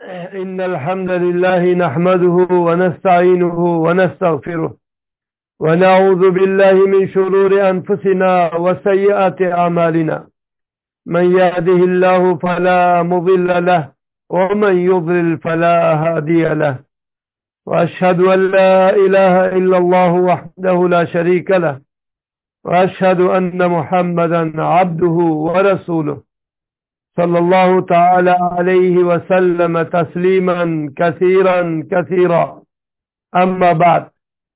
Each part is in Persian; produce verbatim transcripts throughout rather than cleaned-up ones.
إن الحمد لله نحمده ونستعينه ونستغفره ونعوذ بالله من شرور أنفسنا وسيئات أعمالنا. من يهده الله فلا مضل له ومن يضلل فلا هادي له، وأشهد أن لا إله إلا الله وحده لا شريك له، وأشهد أن محمدا عبده ورسوله صلى الله تعالى عليه وسلم تسليما كثيرا كثيرا. أما بعد،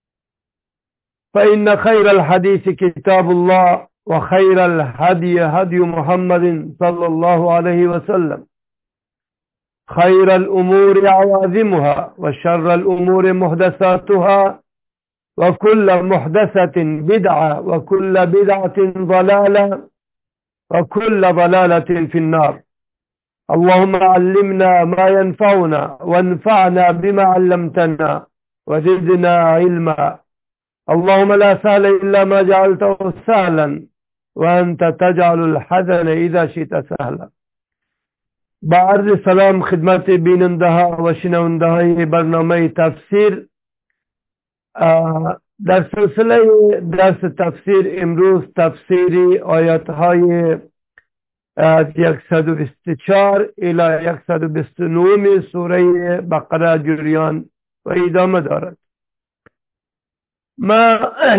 فإن خير الحديث كتاب الله، وخير الهدي هدي محمد صلى الله عليه وسلم، خير الأمور عوازمها، وشر الأمور محدثاتها، وكل محدثة بدعة، وكل بدعة ضلالة، وكل ضلالة في النار. اللهم علمنا ما ينفعنا وانفعنا بما علمتنا وزدنا علما. اللهم لا سهل إلا ما جعلته سهلا، وأنت تجعل الحزن إذا شئت سهلا. با عرض سلام خدمت بیننده ها و شنونده های برنامه تفسیر، در سلسله درس تفسیر امروز تفسیری آیات های از صد و بیست و چهار الی صد و بیست و نه سوره بقره جریان و ادامه دارد. ما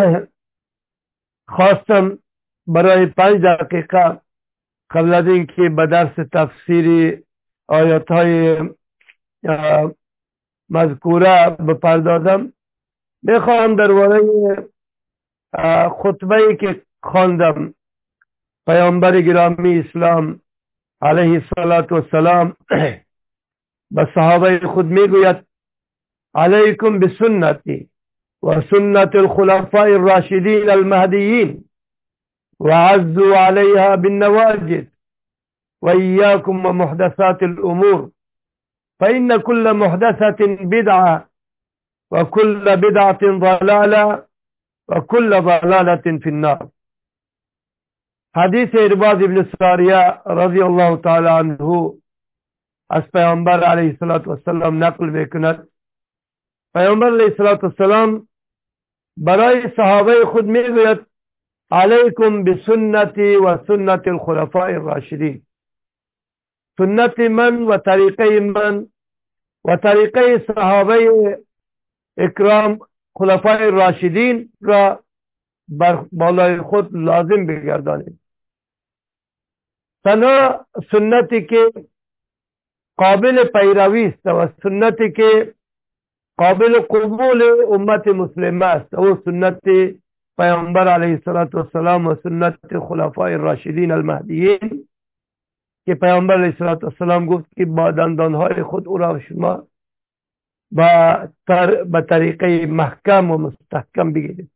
خواستم برای پنج دقیقه قبل از اینکه به درس تفسیری آیات های مذکوره بپردازم، میخواهم درباره خطبه ای که خواندم پیامبر گرامی اسلام علیه السلام به صحابه خود میگوید: علیکم بسنتی و سنت الخلفاء الراشدین المهدیین و عزوا علیها بالنواجذ و ایاکم و محدثات الامور فإن كل محدثة بدعة وكل بدعة ضلالة وكل ضلالة في النار. حدیث ارباض ابن ساریه رضی الله تعالی عنه از پیامبر علیه السلام نقل میکند. پیامبر علیه السلام برای صحابه خود میگوید: علیکم بسنتی و سنت الخلفاء الراشدین. سنت من و طریقه من و طریقه صحابه اکرام خلفاء راشدین را بر بالای خود لازم بگردانید. تنها سنتی که قابل پیروی است و سنتی که قابل قبول امت مسلمه است و سنت پیامبر علیه السلام و سنت خلفاء الراشدین المهدیین که پیامبر علیه السلام گفت که با دندانهای خود او را شما با به طریقه محکم و مستحکم بگیرید.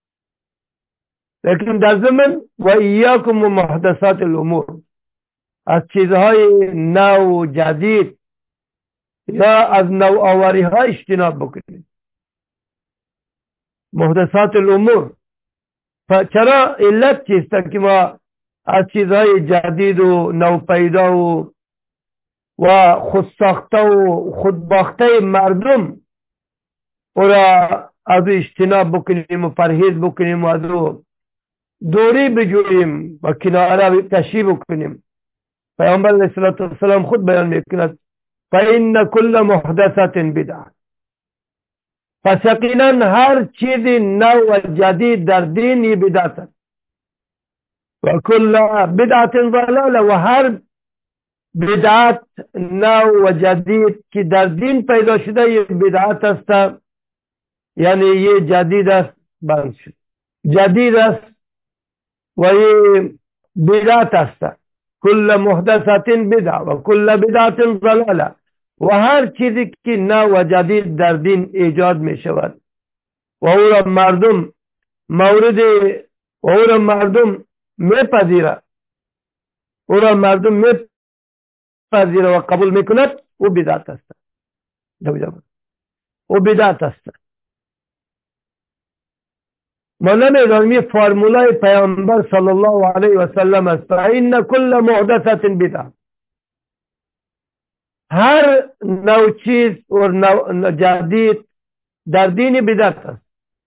لیکن در ضمن و ایاکم و محدثات الامور، از چیزهای نو جدید یا از نوآوری ها اجتناب بکنید. محدثات الامور، چرا علت چیست که ما از چیزهای جدید و نوپیدا و و خودساخته و خودباخته مردم او را از اجتناب بکنیم و پرهیز بکنیم و از دوری بجوییم و کناره کشی بکنیم؟ پیامبر علیه السلام خود بیان میکند: فإن كل محدثة بدعة. پس یقینا هر چیز نو و جدید در دین یہ بدعت است. و کل بدعت ضلاله، و هر بدعت نو و جدید که در دین پیدا شده یہ بدعت است، یعنی یہ جدید است، بند شد جدید است و یہ بدعت است. کل محدثت بدعه و کل بدعت ضلاله، و هر چیزی که نو و جدید در دین ایجاد می شود و او را مردم مورد و او را مردم می پذیره او را مردم می پذیره و قبول می کند، او بدعت است. او بدعت است. مولانا ابراهیمی فرمولای پیامبر صلی الله علیه و سلم است: فإن كل محدثة بدعه. هر نوع چیز و نوع جدید در دین بدعت است.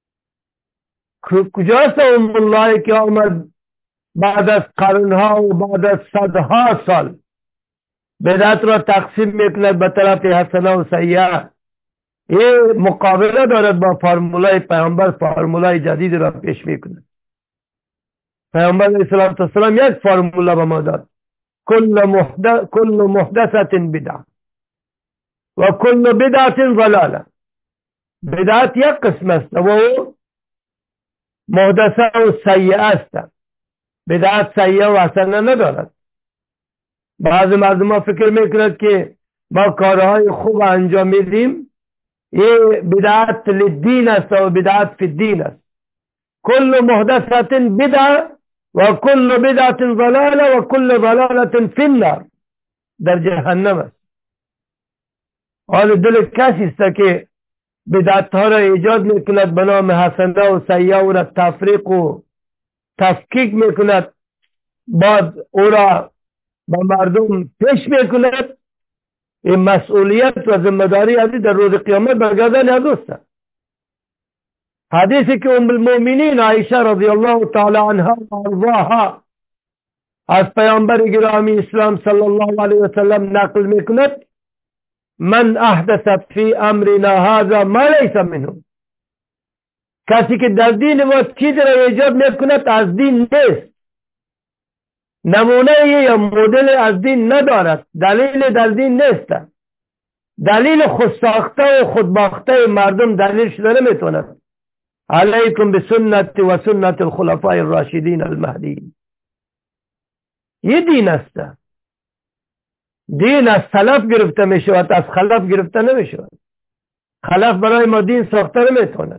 کجاست ام الله که آمد بعد از قرنها و بعد از صدها سال بدعت را تقسیم میکند به طرف حسنه و سیئه؟ این مقابله دارد با فرمولای پیامبر، فرمولای جدید را پیش میکند. پیامبر علیه السلام یک فرموله به ما داد: کل محدث کل محدثت بدعه و کل بدعت ضلاله. بدعت یک قسم است و او محدثه و سیئه است. بدعت سیئه و حسنه ندارد. بعض مردم ها فکر میکنند که ما کارهای خوب انجام میدیم، یہ بدعت للدین است و بدعت فی الدین است. کل محدثت بدعه و کل بدعت ضلاله و کل ضلالت فی النار، در جهنم است. حال دل کسی است که بدعت ها را ایجاد میکند به نام حسنه و سیئه و را تفریق و تفکیک میکند، بعد او را با مردم پیش میکند. این مسئولیت و ذمه‌داری ازی در روز قیامت برگردن هر دوست. حدیثی که ام المؤمنین عایشه رضی الله تعالی عنها و ارضاها از پیامبر گرامی اسلام صلی الله علیه و سلم نقل میکند: من احدث فی امرنا هذا ما لیس منه. کسی که در دین ما چیزی را ایجاد میکند از دین نیست، نمونه یا مدل از دین ندارد، دلیل در دین نیست، دلیل خود ساخته و خود باخته مردم دلیل شده نمیتوند. علیکم بسنت و سنت الخلفاء الراشدین المهدیین. یہ دین است. دین از سلف گرفته می شود، از خلف گرفته نمی شود. خلف برای ما دین ساخته نمیتوند.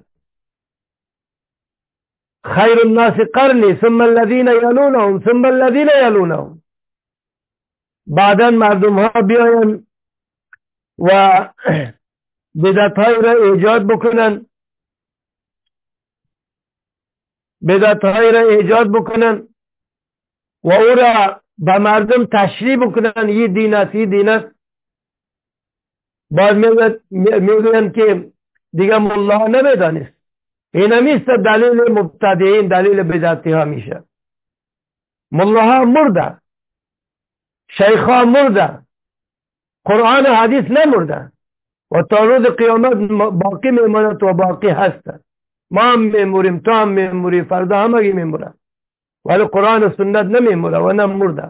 خیر الناس قرنی ثم الذین یلونهم ثم الذین یلونهم. بعدا مردم ها بیاین و بدعت های را ایجاد بکنن، بدعت های را ایجاد بکنن و او را به مردم تشریح بکنن یہ دین است، یہ دین است. بعد میگوین که دیگه ملا نمیدانست. این همیست دلیل مبتدعین، دلیل بدعتی ها میشه. ملاها مرده، شیخها مرده، قرآن و حدیث نمرده و تا روز قیامت باقی میماند و باقی هست. ما هم میموریم، تو هم میموری، فردا همگی میموره، ولی قرآن و سنت نمیموره و نمرده.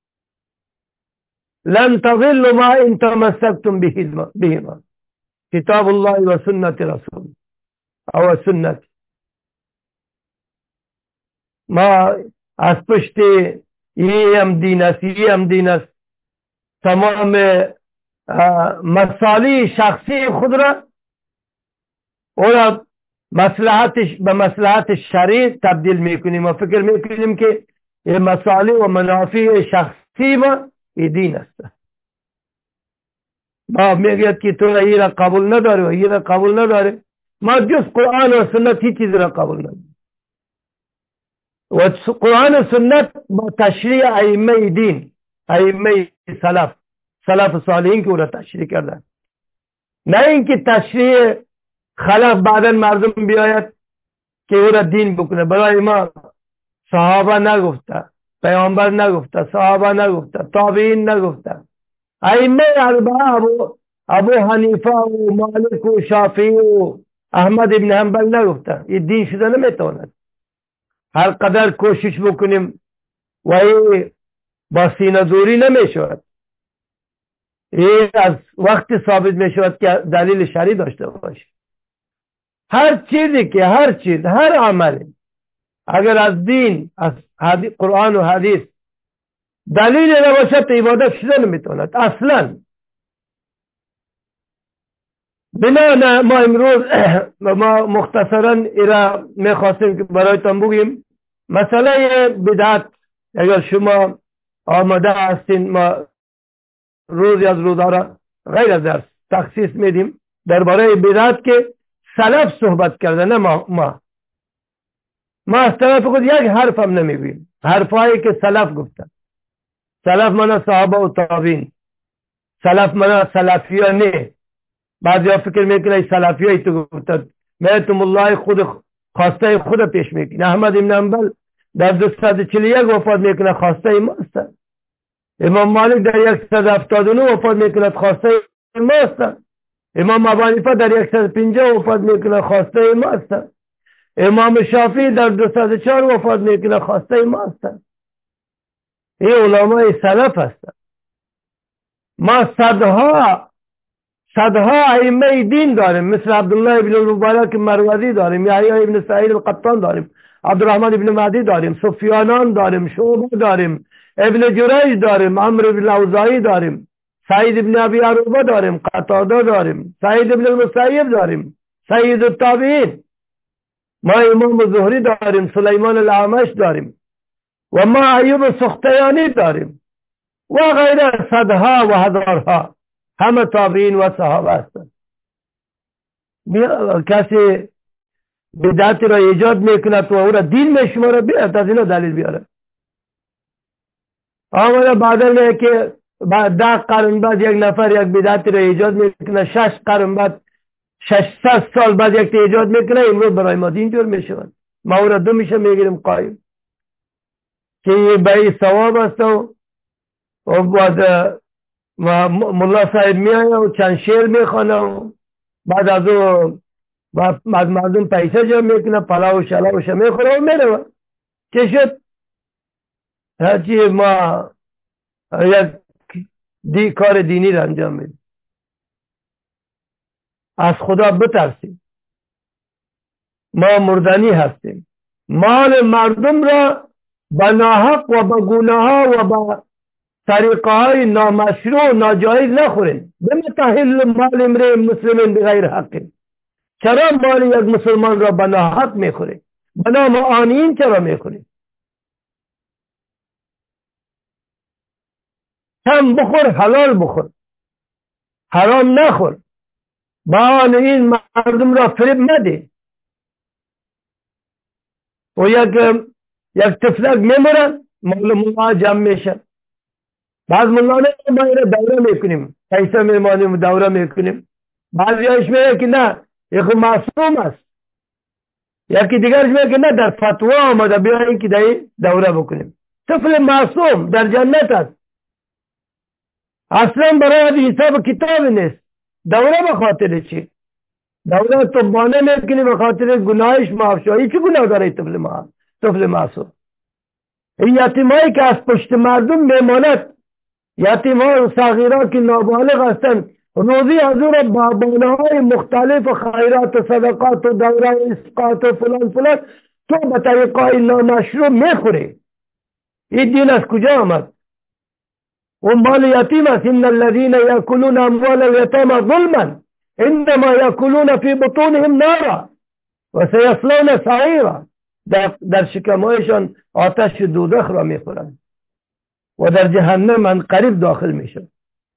لن تضلوا ما ان تمسكتم بهما کتاب الله و سنت رسول او سنت. ما از پشت یہ هم دین است، یہ هم دین است، تمام مصالح شخصی خود را اور مصلحتش به مصلحت شرعی تبدیل میکنیم و فکر میکنیم که یہ مصالح و منافع شخصی ما یہ دین است. ما میگوید که تو این را قبول نداره و این را قبول نداره. ما جز قرآن و سنت هیچ چیز را قبول نداره و قرآن و سنت با تشریع ائمه دین، ائمه سلف، سلف صالحین که او را تشریع کردن، نه اینکه تشریع خلف بعدا مردم بیاید که او را دین بکنه. برای ما صحابه نگفته، پیامبر نگفته، صحابه نگفته، تابعین نگفته، ائمه اربعه ابو ابو حنیفه و مالک و شافعی و احمد ابن حنبل نگفته. یہ دین شده نمیتواند. هر قدر کوشش بکنیم و این با سینه دوری نمیشود. این از وقت ثابت میشود که دلیل شرعی داشته باشه. هر چیزی که هر چیز هر عمل اگر از دین، از قرآن و حدیث دلیل نباشد عبادت شده نمیتواند اصلا. بنا ما امروز ما مختصرا ایرا میخواستیم که برایتان بگیم مسئله بدعت. اگر شما آماده هستین ما روزی از روزها را غیر از درس تخصیص میدیم درباره بدعت که سلف صحبت کرده، نه ما ما ما از طرف خود یک حرف هم نمیگوییم. حرفایی که سلف گفتن، سلف مانا صحابه و تابعین، سلف منا سلفی ها نه. بعضی ها فکر میکنه سلفی های تو گفتد میتم الله خود خواسته خود پیش میکنه. احمد ابن حنبل در دویست و چهل و یک وفات میکنه، خواسته ما است. امام مالک در صد و هفتاد و نه وفات میکنه، خواسته ما است. امام ابو حنیفه در صد و پنجاه وفات میکنه، خواسته ما است. امام شافعی در دویست و چهار وفات میکنه، خواسته ما است. این علمای سلف هستند. ما صدها صدها ائمه دین داریم، مثل عبدالله ابن المبارک مروزی داریم، یحیی ابن سعید القطان داریم، عبدالرحمن ابن مهدی داریم، سفیانان داریم، شعبه داریم، ابن جریج داریم، عمرو ابن اوزاعی داریم، سعید ابن ابی عروبه داریم، قتاده داریم، سعید ابن المسیب داریم، سید التابعین. ما امام زهری داریم، سلیمان الاعمش داریم و ما ایوب سختیانی داریم و غیره، صدها و هزارها، همه تابعین و صحابه هستند. کسی بدعت را ایجاد میکنه تو او را دین میشماره، بیاد از اینا دلیل بیاره. آمده بعدا که بعد ده قرن بعد یک نفر یک بدعت را ایجاد میکنه، شش قرن بعد ششصد سال بعد یک ایجاد میکنه، امروز برای ما دین جور میشود. ما او را دو میشه میگیریم قایم که یه بایی ثواب است و بعد ملا صاحب میایه و چند شعر میخوانه و بعد از او از مردم پیسه جمع میکنه، پلاو و شلاوش میخوره و میره. چه شد؟ هرچی ما یک دی کار دینی را انجام میدیم. از خدا بترسیم، ما مردنی هستیم. مال مردم را به ناحق و به گناه و به طریقه های نامشروع و ناجایز نخورین. بمتحل مال امرئ مسلم بغیر حق. چرا مال یک مسلمان را به ناحق میخوری؟ به نام آنین چرا میخوری؟ کم بخور، حلال بخور، حرام نخور. با آن این مردم را فریب مده. و یک یک تفلک میمرن، مال ملا جمع میشن. بعض ملا نه ما را دوره میکنیم، پیسه میمانیم و دوره میکنیم. بعضی هایش میگه که نه یک معصوم است، یکی دیگرش میگه که نه در فتوا آمده بیاییم که دایی دوره بکنیم. طفل معصوم در جنت است، اصلا برای حساب کتاب نیست. دوره به خاطر چی؟ دوره تو بانه میکنی به خاطر گناهش معاف شو. این چه گناه داره طفل ما طفل معصوم؟ این یتیمایی که از پشت مردم میماند، یتیم‌ها و صغیرها که نابالغ هستند، روزی از او را با بانه‌های مختلف و خیرات و صدقات و دوره و اسقاط و فلان فلان تو به طریقای نامشروع میخوری. این دین از کجا آمد؟ و مال یتیم است. ان الذين ياكلون اموال اليتامى ظلما انما ياكلون في بطونهم نارا و سيصلون سعيرا. در, در شکمهایشان آتش دوزخ را میخورند و در جهنم من قریب داخل میشن.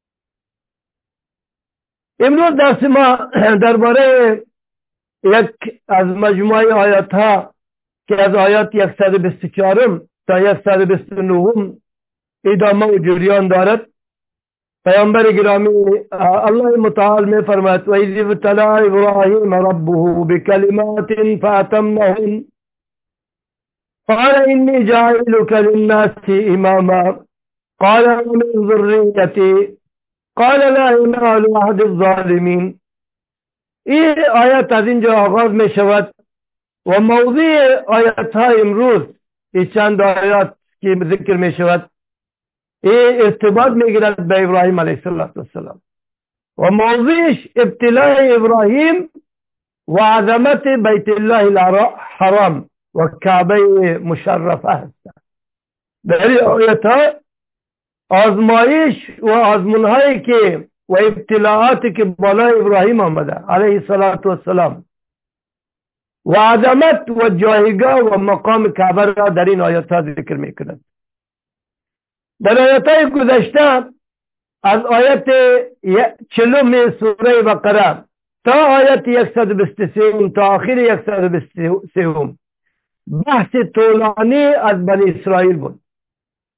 امروز درس ما درباره یک از مجموعه آیات ها که از آیات صد و بیست و چهار تا صد و بیست و نه ادامه و جریان دارد. پیامبر گرامی الله متعال می فرماید و اذ ابتلی ابراهیم ربه بکلمات فاتمهن قال انی جاعلک للناس اماما قال ومن ذریتی قال لا ينال عهد الظالمین. این آیت از اینجا آغاز می شود و موضوع آیت های امروز این چند آیات که ذکر می شود این ارتباط می گیرد به ابراهیم علیه السلام و موضوعش ابتلاء ابراهیم و عظمت بیت الله الحرام و کعبه مشرفه هست. در این آیت ها آزمایش و آزمونهایی که و ابتلاعاتی که بالای ابراهیم آمده علیه السلام و عظمت و جایگاه و مقام کعبه را در این آیات ها ذکر میکنند. در آیات های گذشته از آیت چلم سوره بقره تا آیت صد و بیست و سه تا آخر صد و بیست و سه بحث طولانی از بنی اسرائیل بود.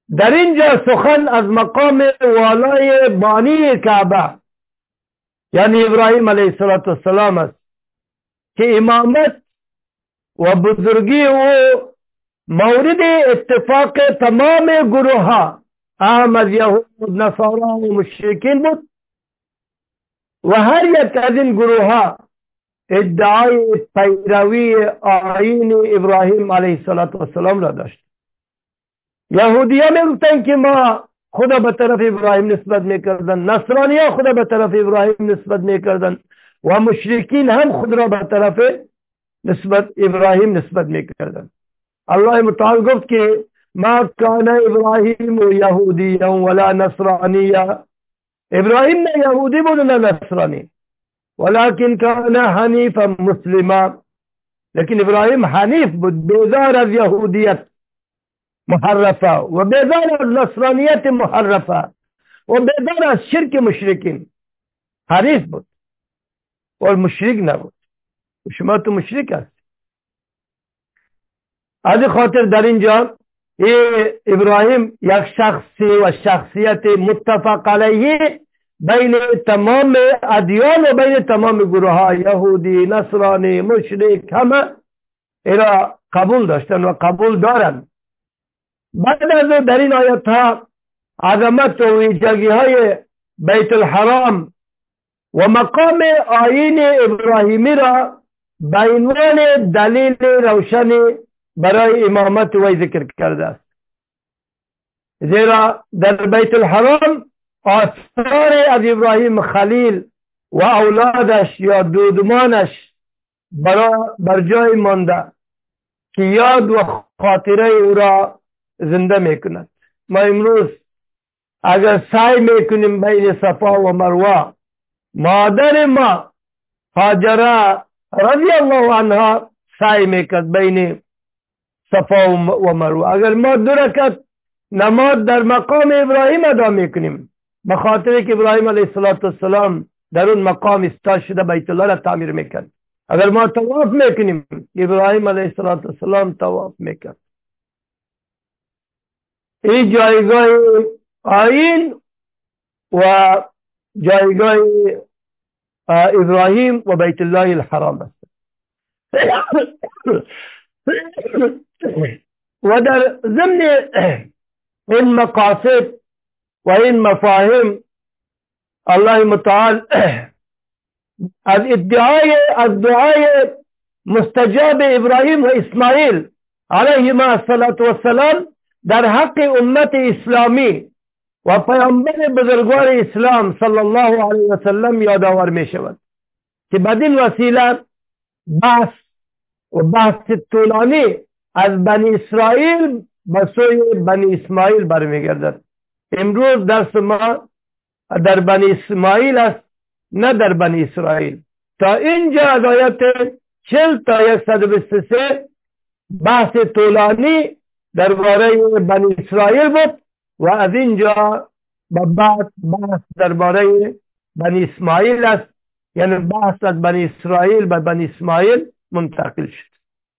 در اینجا سخن از مقام والای بانی کعبه یعنی ابراهیم علیه السلام است که امامت و بزرگی او مورد اتفاق تمام گروه ها اهم از یهود نصارا و مشرکین بود و هر یک از این گروه ها ادعای پیروی آیین ابراهیم علیه السلام را داشت. یهودی ها می گفتن که ما خدا به طرف ابراهیم نسبت میکردن، نصرانی ها خدا به طرف ابراهیم نسبت میکردن و مشرکین هم خود را به طرف نسبت ابراهیم نسبت میکردن. الله متعال گفت که ما کان ابراهیم یهودیا ولا نصرانیا، ابراهیم نه یهودی بود نه نصرانی، ولكن کان حنیفا مسلما، لیکن ابراهیم حنیف بود، بیزار از یهودیت محرفه و بیزار از نصرانیت محرفه و بیزار از شرک مشرکین، حنیف بود و مشرک نبود. شما تو مشرک هست. از خاطر در اینجا ابراهیم یک شخصی و شخصیت متفق علیه بین تمام ادیان و بین تمام گروه ها، یهودی، نصرانی، مشرک، همه اینا قبول داشتن و قبول دارن. بعد از در این آیت ها عظمت و ویژگی های بیت الحرام و مقام آیین ابراهیمی را به عنوان دلیل روشن برای امامت وی ذکر کرده است. زیرا در بیت الحرام آثار از ابراهیم خلیل و اولادش یا دودمانش بر جای مانده که یاد و خاطره او را زنده میکند. ما امروز اگر سعی میکنیم بین صفا و مروه، مادر ما هاجره رضی الله عنها سعی میکرد بین صفا و مروه، اگر ما دو رکعت نماز در مقام ابراهیم ادا میکنیم به خاطر که ابراهیم علیه السلام در اون مقام استا شده بیت الله را تعمیر میکرد، اگر ما طواف میکنیم ابراهیم علیه السلام طواف میکرد. این جایگاه آیین و جایگاه ابراهیم و بیت الله الحرام است. و در ضمن این مقاصد و این مفاهیم الله متعال از ادعای از دعای مستجاب ابراهیم و اسماعیل علیهما السلام در حق امت اسلامی و پیامبر بزرگوار اسلام صلی الله علیه و سلم یادآور می شود که بدین وسیله بحث و بحث طولانی از بنی اسرائیل به سوی بنی اسماعیل برمیگردد. امروز درس ما در بنی اسماعیل است نه در بنی اسرائیل. تا اینجا از آیت چهل تا صد و بیست و سه بحث طولانی درباره بنی اسرائیل بود و از اینجا به بعد بحث درباره بنی اسماعیل است، یعنی بحث از بنی اسرائیل به بنی اسماعیل منتقل شد.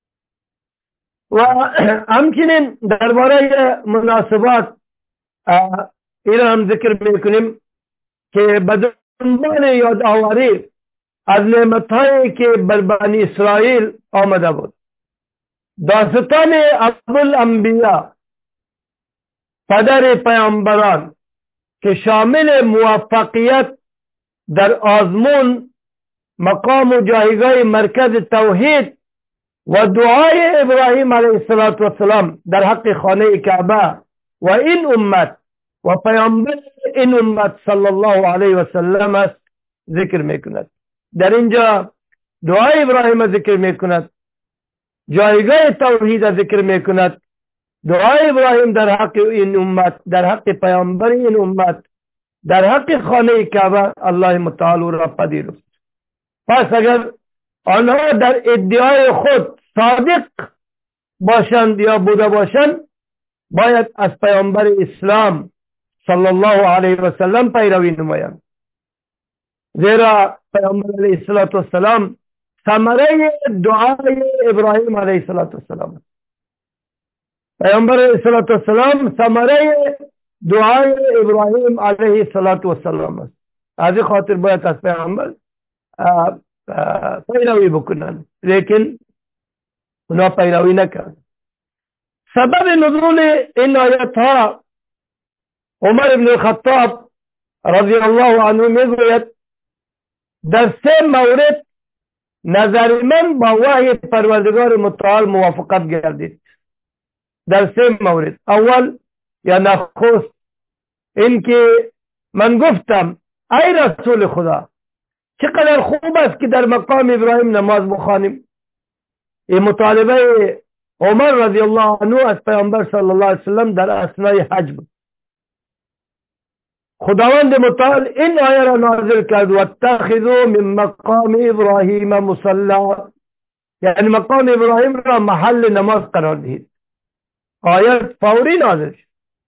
و همچنین درباره مناسبات این هم ذکر میکنیم که به دنبال یادآوری از نعمت‌هایی که بر بنی اسرائیل آمده بود. داستان ابوالانبیا پدر پیامبران که شامل موفقیت در آزمون، مقام و جایگاه مرکز توحید و دعای ابراهیم علیه السلام در حق خانه کعبه و این امت و پیامبر این امت صلی الله علیه و سلم است ذکر میکند. در اینجا دعای ابراهیم ذکر میکند، جایگاه توحید ذکر میکند، دعای ابراهیم در حق این امت، در حق پیامبر این امت، در حق خانه کعبه الله متعال را پذیرفت. پس اگر آنها در ادعای خود صادق باشند یا بوده باشند، باید از پیامبر اسلام صلی الله علیه و سلم پیروی نمایند، زیرا پیامبر علیه السلام ثمره دعای ابراهیم علیه السلام است. پیامبر علیه السلام ثمره دعای ابراهیم علیه السلام است. از این خاطر باید از پیامبر پیروی بکنن، لیکن اونا پیروی نکرد. سبب نزول این آیت ها، عمر بن الخطاب رضی الله عنه میگوید در سه مورد نظر من با وحی پروردگار متعال موافقت گردید. در سه مورد. اول یا نخست این که من گفتم ای رسول خدا چقدر خوب است که در مقام ابراهیم نماز بخوانیم. این مطالبه عمر رضی الله عنه از پیامبر صلی الله علیه وسلم در اثنای حج بود. خداوند متعال این آیه را نازل کرد واتخذوا من مقام ابراهیم مصلا، یعنی مقام ابراهیم را محل نماز قرار دهید. آیت فوری نازل شد.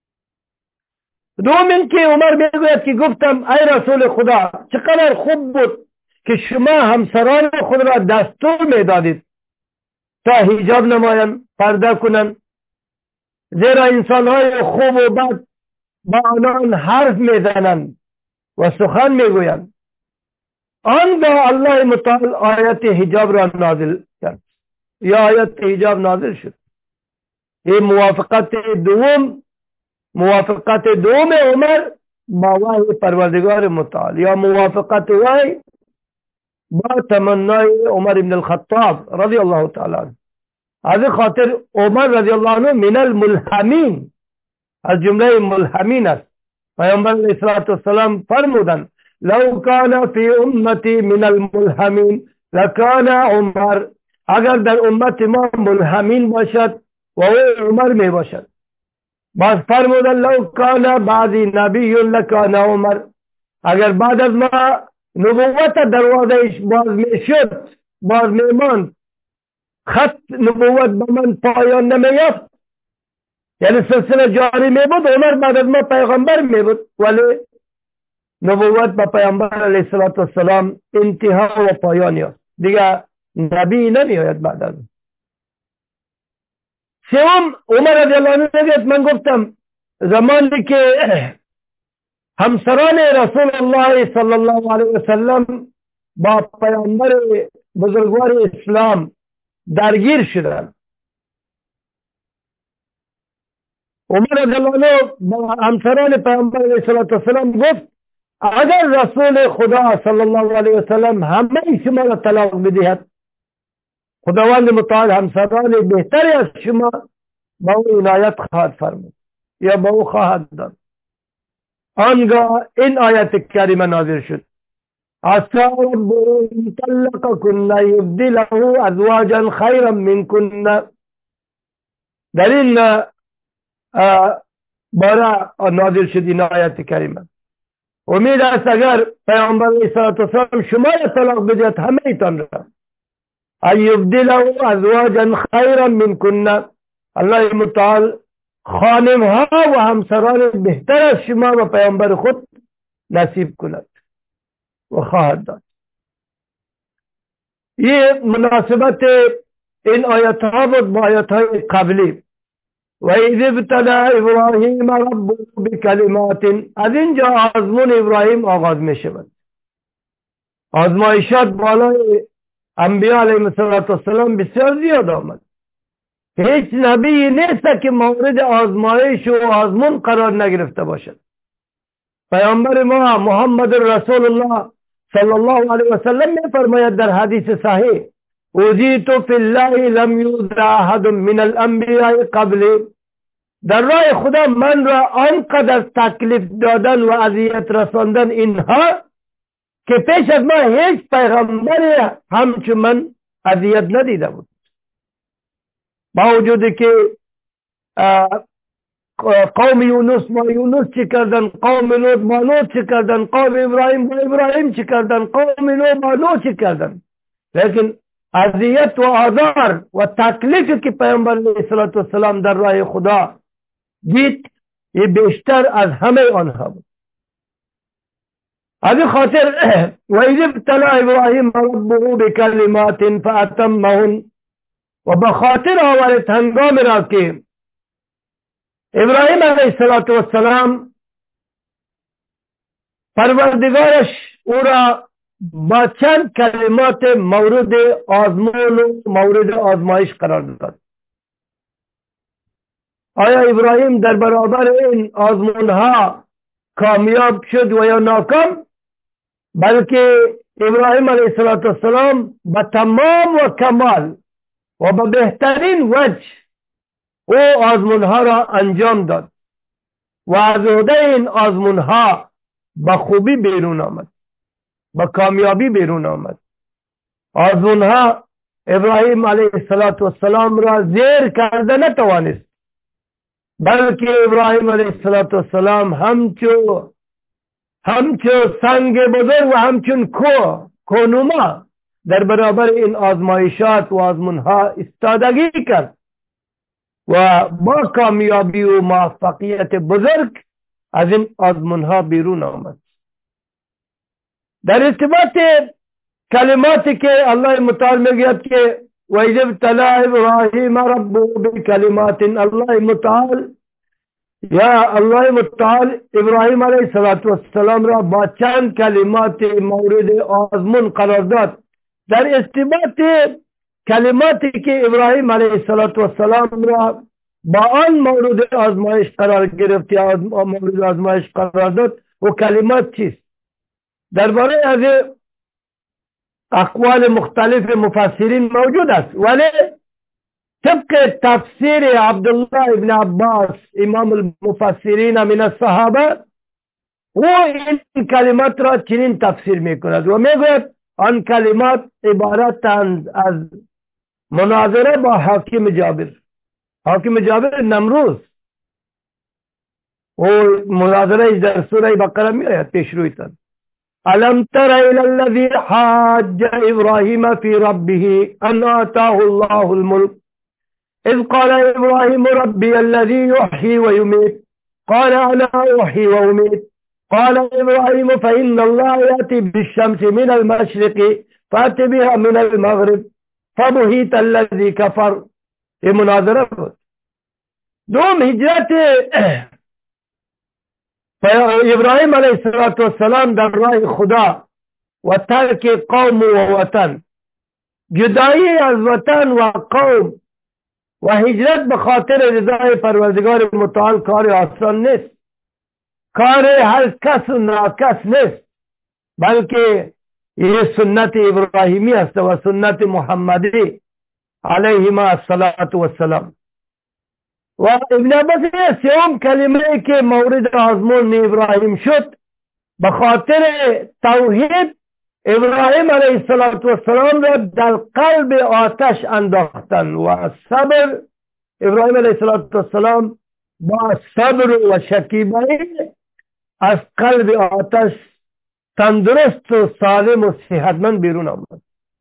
دوم این که عمر میگوید که گفتم ای رسول خدا چقدر خوب بود که شما همسران خود را دستور میدادید تا حجاب نمایند، پرده کنند، زیرا انسانهای خوب و بد با آنان حرف میزنند و سخن میگویند. آنگاه الله متعال آیت حجاب را نازل کرد یا آیت حجاب نازل شد. این موافقت دوم موافقت دوم عمر با وحی پروردگار متعال یا موافقت وحی با تمنای عمر بن الخطاب رضی الله تعالی عنه. از خاطر عمر رضی الله عنه من الملهمین، از جمله ملهمین است. پیامبر علیه السلام فرمودند لو کان فی امتی من الملهمین لکان عمر، اگر در امت ما ملهمین باشد و او عمر می باشد. باز فرمودند لو کان بعضی نبی لکان عمر، اگر بعد از ما نبوت دروازهش باز می شد باز می ماند، خط نبوت به من پایان نمی یافت، یعنی سلسله جاری می بود، عمر بعد از ما پیغمبر می بود، ولی نبوت به پیامبر علیه السلام انتها و پایان یافت، دیگه نبی نمی آید بعد از. سوم عمر رضی الله عنه میگه من گفتم زمانی که همسران رسول الله صلی الله علیه وسلم با پیامبر بزرگوار اسلام درگیر شدن، عمر رضی الله عنه با همسران پیامبر علیه السلام گفت اگر رسول خدا صلی الله علیه وسلم همه شما را طلاق بدهد، خداوند متعال همسران بهتری از شما با او عنایت خواهد فرمود یا با او خواهد داد. آنگاه این آیت کریمه نازل شد عسى ربه ان طلقكن يبدله ازواجا خيرا منكن. در این باره نازل شد این آیت کریمه. امید است اگر پیامبر علیه السلام شما را طلاق بدهد همه ایتان را ان یبدله ازواجا خیرا منکن، الله متعال خانم ها و همسران بهتر از شما و پیامبر خود نصیب کند و خواهد داد. یہ مناسبت این آیت ها بود با آیت های قبلی. و اذ ابتلى ابراهیم ربه بکلمات، از اینجا آزمون ابراهیم آغاز می شود. آزمایشات بالای انبیاء علیهم السلام بسیار زیاد آمد. هیچ نبی نیست که مورد آزمایش و آزمون قرار نگرفته باشد. پیامبر ما محمد رسول الله صلی الله علیه و سلم می فرماید در حدیث صحیح اوذیت فی الله لم یوذ احد من الانبیاء قبلی، در راه خدا من را آنقدر تکلیف دادن و اذیت رساندن اینها که پیش از ما هیچ پیغمبر همچون من اذیت ندیده بود. با وجودی که قوم یونس با یونس چی کردن، قوم لوط با لوط چی کردن، قوم ابراهیم با ابراهیم چی کردن، قوم نوح با نوح چی کردن، لیکن اذیت و آزار و تکلیفی که پیامبر علیه السلام در راه خدا دید یہ بیشتر از همه آنها بود. از این خاطر و اذ ابتلی ابراهیم ربه بکلمات فاتمهن، و بخاطر آورد هنگام را که ابراهیم علیه السلام پروردگارش او را با چند کلمات مورد آزمون و مورد آزمایش قرار داد. آیا ابراهیم در برابر این آزمون ها کامیاب شد و یا ناکام؟ بلکه ابراهیم علیه السلام با تمام و کمال و به بهترین وجه او آزمون ها را انجام داد و از عهده این آزمون ها با خوبی بیرون آمد، با کامیابی بیرون آمد. آزمون ها ابراهیم علیه السلام را زیر کرده نتوانست، بلکه ابراهیم علیه السلام همچو همچو سنگ بزرگ و همچون کو کونما در برابر این آزمایشات و آزمون ها استادگی کرد و با کامیابی و موفقیت بزرگ از این آزمون ها بیرون آمد. در ارتباط کلماتی که الله متعال میگوید که و اذ ابتلی ابراهیم ربه بکلمات، الله متعال یا الله متعال ابراهیم علیه السلام را با چند کلمات مورد آزمون قرار داد. در ارتباط کلماتی که ابراهیم علیه السلام را با آن مورد آزمایش قرار گرفت یا مورد آزمایش قرار داد و کلمات چیست؟ درباره از اقوال مختلف مفسرین موجود است، ولی طبق تفسیر عبدالله ابن عباس امام المفسرین من الصحابه او این کلمات را چنین تفسیر میکند و میگوید آن کلمات عبارتند از مناظره با حاکم جابر. حاکم جابر نمروز و مناظره در سوره بقره می آید پیش رویتان. الم تر الى الذي حاج ابراهیم فی ربه ان آتاه الله الملک اذ قال ابراهیم ربی الذي يحيي ويميت قال انا احيي واميت قال ابراهیم فان الله ياتي بالشمس من المشرق فات بها من المغرب فبهت الذي كفر. یہ مناظرہ بود. دوم هجرت ابراهیم علیه السلام در راه خدا و ترک قوم و وطن، جدایی از وطن و قوم و هجرت به خاطر رضای پروردگار متعال کار آسان نیست، کار هر کس و ناکس نیست، بلکه یہ سنت ابراهیمی است و سنت محمدی علیهما السلام. و ابن عباس سوم کلمه که مورد آزمون ابراهیم شد به خاطر توحید ابراهیم علیه السلام را در قلب آتش انداختن و صبر. ابراهیم علیه السلام با صبر و شکیبایی از قلب آتش تندرست و سالم و صحتمند بیرون آمد.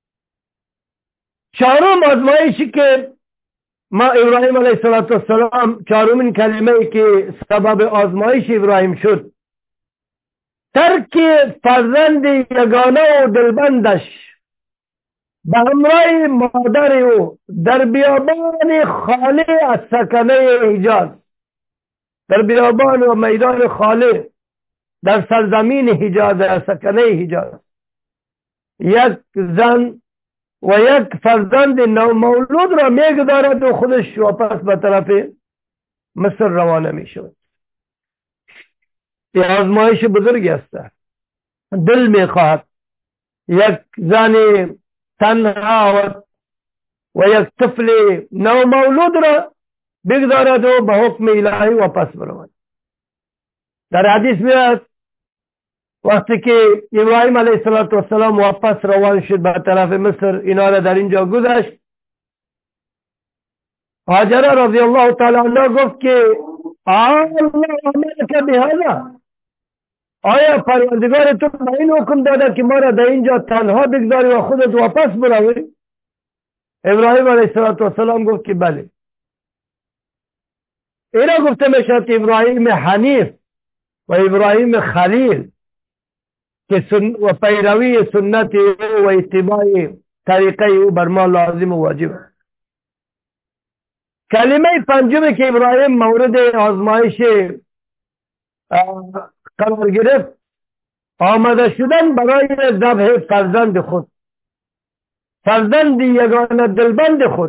چهارم آزمایشی که ما ابراهیم علیه السلام چهارمین کلمه که سبب آزمایش ابراهیم شد ترک فرزند یگانه و دلبندش به همراه مادر او در بیابان خالی از سکنه حجاز، در بیابان و میدان خالی در سرزمین حجاز، در سکنه حجاز، یک زن و یک فرزند نومولود را میگذارد و خودش واپس به طرف مصر روانه می شود. این آزمایش بزرگی است. دل می خواهد یک زن تنها و, و یک طفل نومولود را بگذارد و به حکم الهی واپس برود. در حدیث میاد وقتی که ابراهیم علیه السلام واپس روان شد به طرف مصر، اینا را در اینجا گذاشت، هاجر رضی الله تعالی عنها گفت که الله امرک بهذا، آیا پروردگار تو به این حکم داده که ما را در اینجا تنها بگذاری و خودت واپس بروی؟ ابراهیم علیه السلام گفت که بله. اینا گفته میشد ابراهیم حنیف و ابراهیم خلیل که سن و پیروی سنت او و اتباع طریقه او بر ما لازم و واجب است. کلمه پنجمی که ابراهیم مورد آزمایش اه، قرار گرفت، آماده شدن برای ذبح فرزند خود، فرزند یگانه دلبند خود،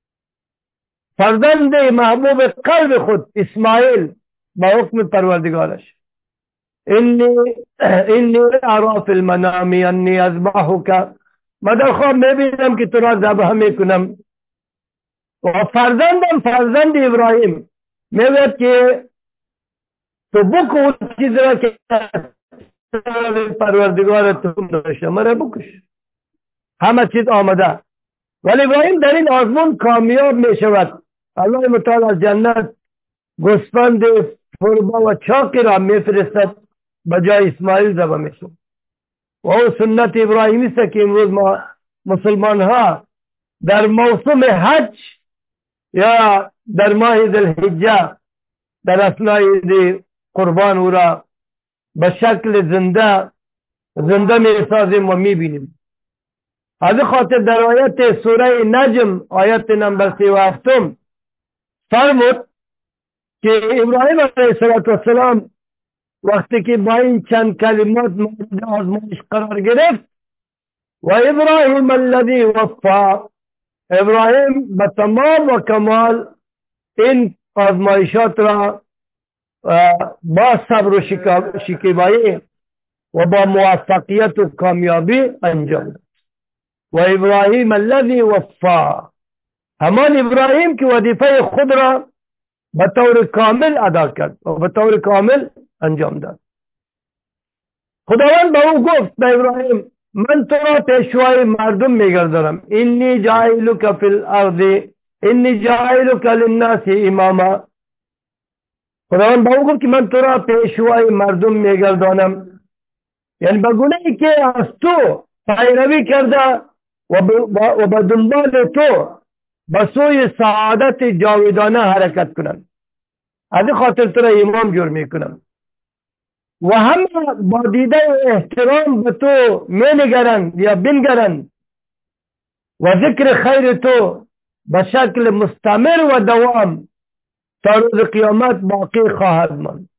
فرزند محبوب قلب خود اسماعیل، با حکم پروردگارش. انی انی ارا فی المنام انی اذبحک، من در خواب میبینم که تو را ذبح میکنم. و فرزندم فرزند ابراهیم میگوید که تو بکن اون چیز را که پروردگار تو داشته، مرا بکش، همه چیز آمده. ولی ابراهیم در این آزمون کامیاب می شود. الله متعال از جنت گوسفند فربا و چاقی را می فرستد، بجای اسماعیل ذبح می شود. و او سنت ابراهیمی است که امروز ما مسلمان ها در موسم حج یا در ماه ذوالحجه در اثنای قربان او را به شکل زنده زنده می سازیم و می بینیم. از خاطر در آیت سوره نجم آیت نمبر سی و هفتم فرمود که ابراهیم علیه السلام وقتی که با این چند کلمات مورد آزمایش قرار گرفت، و ابراهیم الذی وفا، ابراهیم به تمام و کمال این آزمایشات را با صبر و شکیبایی و با موفقیت و کامیابی انجام داد. و ابراهیم الذی وفا، همان ابراهیم که وظیفه خود را به طور کامل ادا کرد و به طور کامل انجام داد. خداوند به او گفت به ابراهیم من تو را پیشوای مردم میگردانم، انی جاعلک فی الارض انی جاعلک للناس اماما. خداوند به او گفت که من تو را پیشوای مردم میگردانم، یعنی به گونه‌ای که از تو پیروی کرده و به دنبال تو به سوی سعادت جاودانه حرکت کنند. از این خاطر تو را امام جور میکنم و همه با دیده احترام به تو مینگرند یا بنگرند و ذکر خیر تو به شکل مستمر و دوام تا روز قیامت باقی خواهد ماند.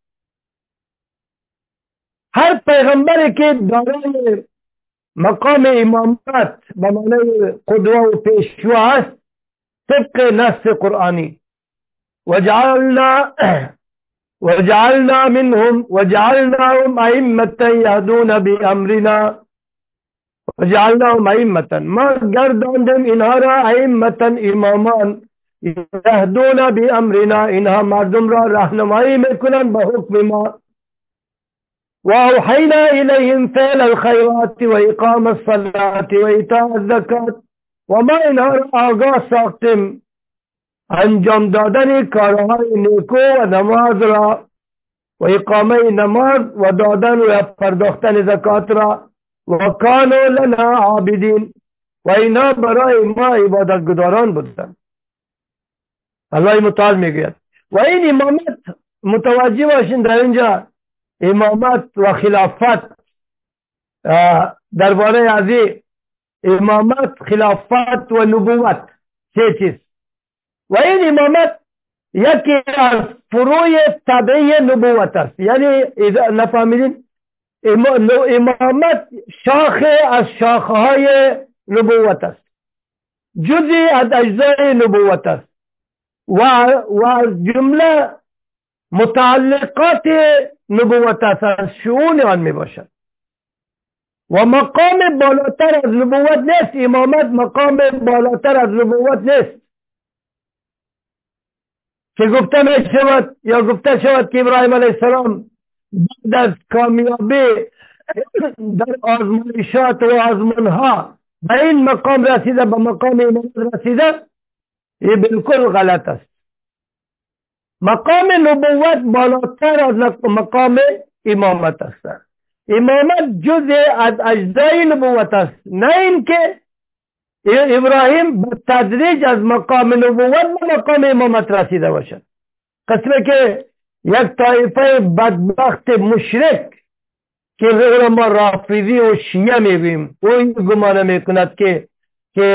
هر پیغمبری که دارای مقام امامت به معنی قدوه و پیشوا است طبق نص قرآنی، وجعلنا وجعلنا منهم وجعلناهم ائمة يهدون بأمرنا وجعلناهم ائمة، ما گرداندیم اینها را ائمة امامان یهدون بأمرنا، اینها مردم را راهنمایی میکنند به حکم ما. و اوحینا الیهم فعل الخیرات و اقام الصلاة و ایتاء الزکات، و ما اینها را آگاه ساختیم انجام دادن کارهای نیکو و نماز را و اقامه نماز و دادن و پرداختن زکات را، و کانوا لنا عابدین، و اینا برای ما عبادت گزاران بودند. الله متعال میگوید و این امامت متوجه باشین در اینجا امامت و خلافت درباره از امامت خلافت و نبوت سه چیز. و این امامت یکی از فروع طبعی نبوت است، یعنی اذا نفهمیدین امامت شاخه از شاخه های نبوت است، جزئی از اجزای نبوت است و و جمله متعلقات نبوت است، از شؤون آن می باشد و مقام بالاتر از نبوت نیست. امامت مقام بالاتر از نبوت نیست که گفته می شود یا گفته شود که ابراهیم علیه السلام بعد از کامیابی در آزمایشات و آزمونها به این مقام رسیده، به مقام امامت رسیده. یہ بالکل غلط است. مقام نبوت بالاتر از مقام امامت است. امامت جزء از اجزای نبوت است، نه اینکه ابراهیم به تدریج از مقام نبوت به مقام امامت رسیده باشد. قسمه که یک طایفه بدبخت مشرک که غیر ما رافضی و شیعه میبینیم، او این گمانه میکند که که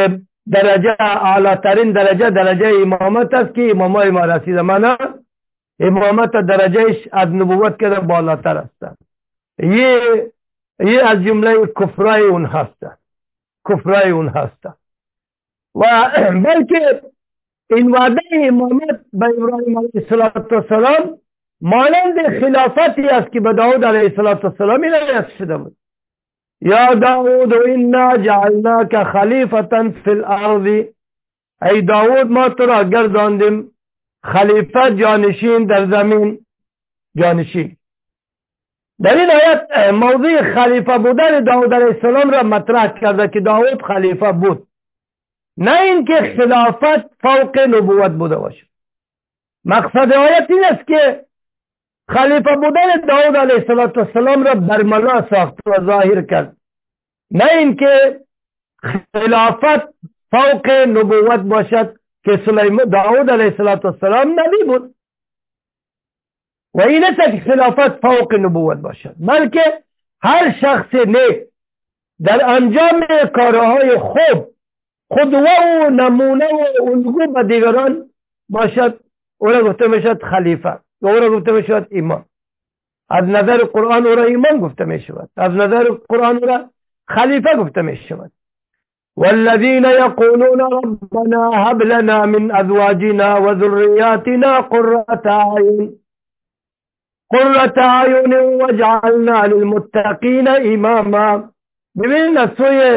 درجه اعلاترین درجه درجه امامت است که امامای ما رسیده. من امامت درجهش از نبوت که بالاتر است. یه یه از جمله کفرای اون هست، کفرای اون هست. و بلکه این وعده امامت به ابراهیم علیه السلام مانند خلافتی است که به داود علیه السلام این شده بود. یا داود انا جعلناک خلیفتا فی الارض، ای داود ما تو را گرداندیم خلیفه جانشین در زمین، جانشین. در این آیت موضوع خلیفه بودن داود علیه السلام را مطرح کرده که داود خلیفه بود، نه اینکه خلافت فوق نبوت بوده باشه. مقصد آیت این است که خلیفه بودن داود علیه السلام را برملا ساخت و ظاهر کرد، نه اینکه خلافت فوق نبوت باشد که سلیمان داود علیه السلام نبی بود و این است که خلافت فوق نبوت باشد، بلکه هر شخص نیک در انجام کارهای خوب قدوه و نمونه و الگو به دیگران باشد، او را گفته میشد خلیفه، او را گفته میشد امام. از نظر قرآن او را امام گفته میشود، از نظر قرآن او را خلیفه گفته میشود. والذین یقولون ربنا هب لنا من ازواجنا و ذریاتنا قرة اعین قرة اعین واجعلنا للمتقین اماما. ببینید از سوی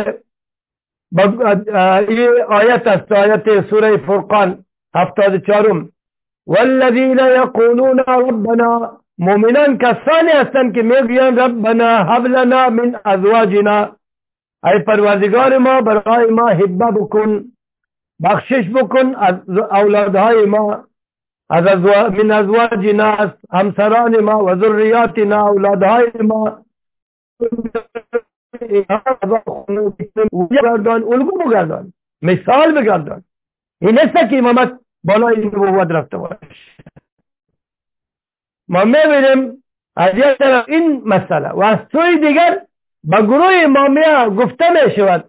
آیت است، آیت سوره فرقان هفتاد و چهارم. والذین یقولون ربنا، مؤمنان کسانی هستند که میگویند ربنا هب لنا من ازواجنا، ای پروردگار ما برای ما هبه بکن، بخشش بکن از اولادهای ما، از ازواج من ازواجنا، از همسران ما، و ذریاتنا، اولادهای ما، بگردان، الگو بگردان، مثال بگردان. این است که امامت بالای نبوت رفته باشه. ما میبینیم از یک طرف این مسئله و از سوی دیگر به گروه امامیه گفته میشود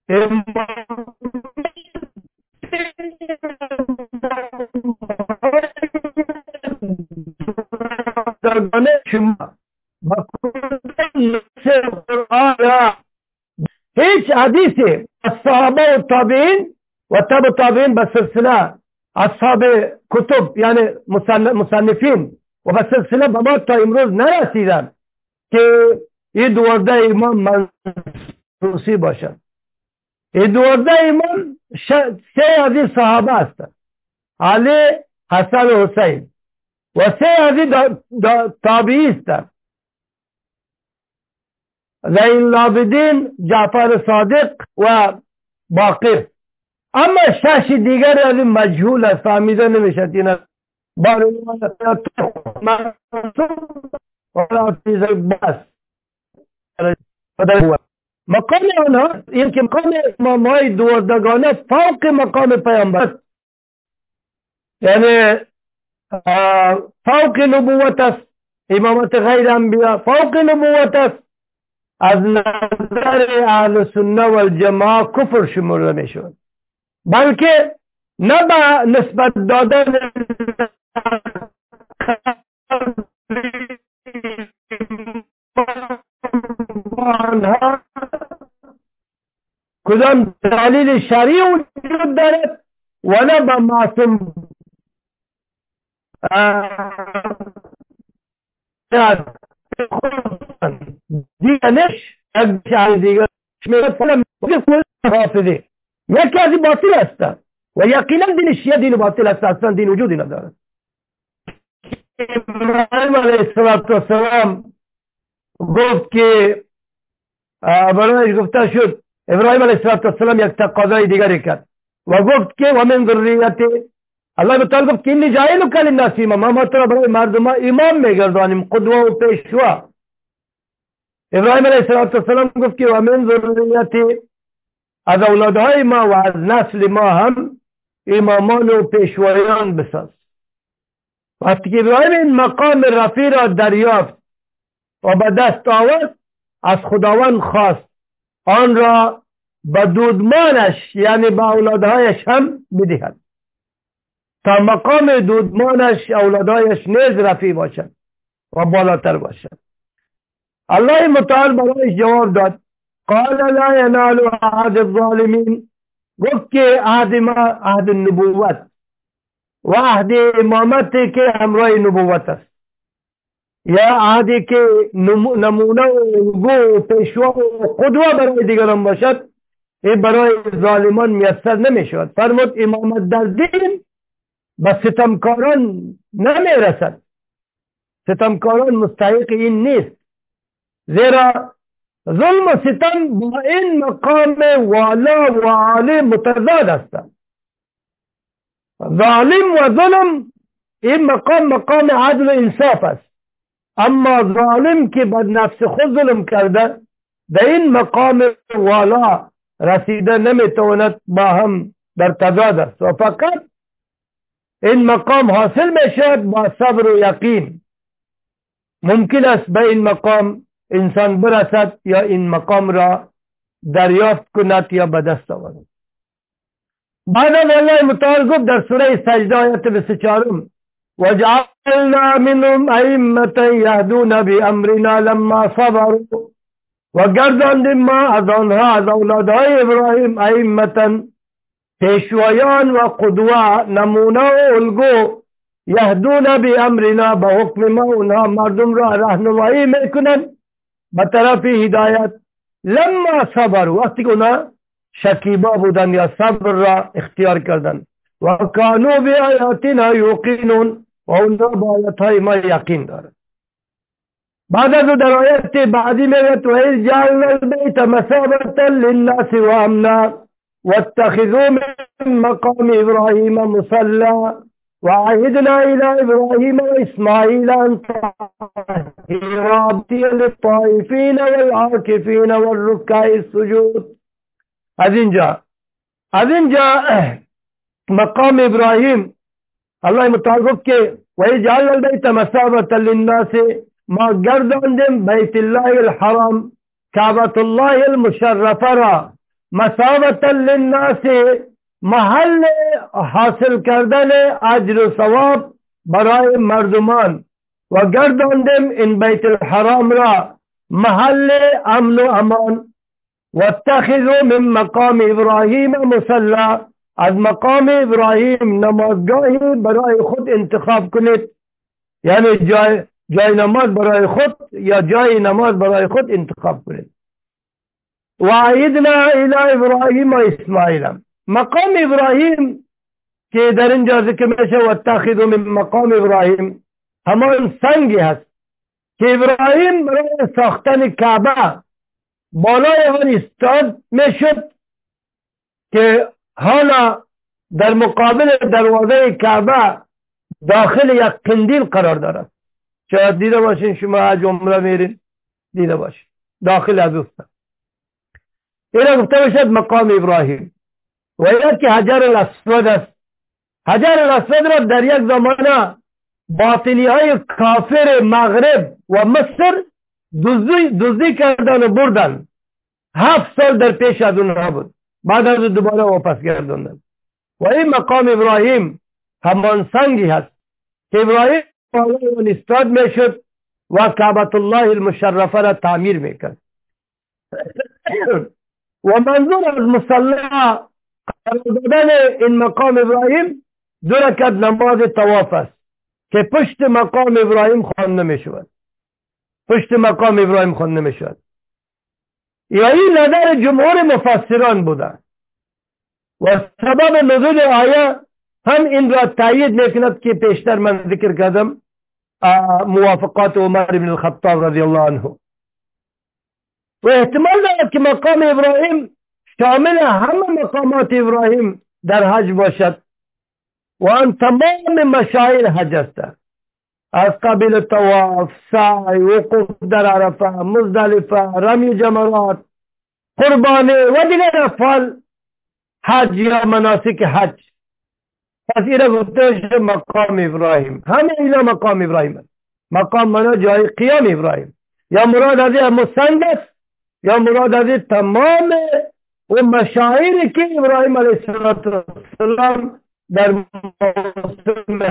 هیچ حدیثی از صحابه و تابعین و تبع تابعین به سلسله اصحاب کتب یعنی مصنفین و به سلسله به ما تا امروز نرسیدن که این دوازده امام منصوصی باشد. این دوازده امام سه از این صحابه هستند، علی، حسن و حسین، و سه از این تابعی هستند، زین العابدین، جعفر صادق و باقر. اما شش دیگر از این مجهول است، فهمیده نمیشد. این مقام آنها این که مقام امامهای دوازدگانه فوق مقام پیامبر، یعنی فوق نبوت است. امامت غیر انبیا فوق نبوت است. از نظر اهل سنت و الجماعه کفر شمرده میشود، بلکه نه به نسبت دادن آنها کدام دلیل شرعی وجود دارد و نه به معصوم دیگرش دیگر حافظه یکی از این باطل است و یقینا دین شیعه دین باطل است، اصلا دین وجودی ندارد. ابراهیم علیه السلام گفت که برایش گفته شد، ابراهیم علیه السلام یک تقاضای دیگری کرد و گفت که و من ذریته، الله تعالی گفت که انی جاعلک للناس اماما، ما تو را برای مردم امام میگردانیم، قدوه و پیشوا. ابراهیم علیه السلام گفت که و من ذریته، از اولادهای ما و از نسل ما هم امامان و پیشوایان بساز. وقتی که ابراهیم این مقام رفیع را دریافت و به دست آورد، از خداوند خواست آن را به دودمانش یعنی به اولادهایش هم بدهد تا مقام دودمانش اولادهایش نیز رفیع باشد و بالاتر باشد. الله متعال برایش جواب داد قال لا ینال عهد الظالمین، گفت که عهد ما عهد نبوت و عهد امامتی که همراه نبوت است یا عهدی که نمونه و الگو و پیشوا و قدوه برای دیگران باشد، این برای ظالمان میسر نمی شود. فرمود امامت در دین به ستمکاران نمی رسد، ستمکاران مستحق این نیست، زیرا ظلم و ستم با این مقام والا و عالی متضاد هستند. ظالم و ظلم این مقام مقام عدل و انصاف است، اما ظالم که بر نفس خود ظلم کرده در این مقام والا رسیده نمیتواند، با هم در تضاد است و فقط این مقام حاصل میشود با صبر و یقین. ممکن است به این مقام انسان برسد یا این مقام را دریافت کند یا به دست آورد. بعد از الله متعال گفت در سوره سجده آیت بیست و چهار وجعلنا منهم ائمة یهدون بامرنا لما صبروا، و گرداندیم ما از آنها از اولادهای ابراهیم ائمة پیشوایان و قدوه نمونه و الگو یهدون بامرنا به حکم ما اونها مردم را راهنمایی میکنند به طرف هدایت لما صبر، وقتی که اونها شکیبا بودن یا صبر را اختیار کردن و کانو بی آیاتنا یوقینون و اونها با آیاتهای ما یقین دارد. بعد از در آیت بعدی میگوید و اذ جعلنا البیت مثابة للناس و امنا واتخذوا من مقام ابراهیم مصلی وعهدنا الى ابراهیم و اسماعیل ان طهر بيتي للطائفین والعاکفین والرکع السجود. از اینجا از اینجا مقام ابراهیم الله متعال گفت که و اذ جعلنا البیت مثابة للناس، ما گرداندیم بیت الله الحرام کعبة الله المشرفه را مثابة للناس محل حاصل کردن اجر و ثواب برای مردمان، و گرداندیم این بیت الحرام را محل امن و امان. واتخذوا من مقام ابراهیم مصلی، از مقام ابراهیم نمازگاهی برای خود انتخاب کنید، یعنی جای جای نماز برای خود یا جای نماز برای خود انتخاب کنید. وعیدنا الی ابراهیم و اسماعیل، مقام ابراهیم که در اینجا ذکر میشه واتخذوا من مقام ابراهیم همان سنگی هست که ابراهیم برای ساختن کعبه بالای آن ایستاد میشد که حالا در مقابل دروازه کعبه داخل یک قندیل قرار دارد. شاید دیده باشین شما حج عمره میرین، دیده باشین داخل از اوست. اینا گفته باشد مقام ابراهیم. و اینا که حجر الاسود است، حجر الاسود را در یک زمانه باطنی های کافر مغرب و مصر دزدی دزدی کردن و بردن. هفت سال در پیش از اونها بود، بعد از دوباره واپس گرداندن. و این مقام ابراهیم همان سنگی هست که ابراهیم بالای اون ایستاد میشد و کعبة الله المشرفه را تعمیر میکرد. و منظور از مصلی قرار دادن این مقام ابراهیم دو رکعت نماز طواف است که پشت مقام ابراهیم خوانده میشود، پشت مقام ابراهیم خوانده میشود. یا این نظر جمهور مفسران بوده و سبب نزول آیه هم این را تایید میکند که پیشتر من ذکر کردم، موافقات عمر بن الخطاب رضی الله عنه. و احتمال دارد که مقام ابراهیم شامل همه مقامات ابراهیم در حج باشد و آن تمام مشاعر حج است، از قبیل طواف، سعی، وقوف در عرفه، مزدلفه، رمی جمرات، قربانی و دیگر افعال حج یا مناسک حج. پس اینا گفته مقام ابراهیم، همه اینا مقام ابراهیم است. مقام مانا جای قیام ابراهیم، یا مراد از این مسند است یا مراد از این تمام و مشاعری که ابراهیم علیه السلام در موسم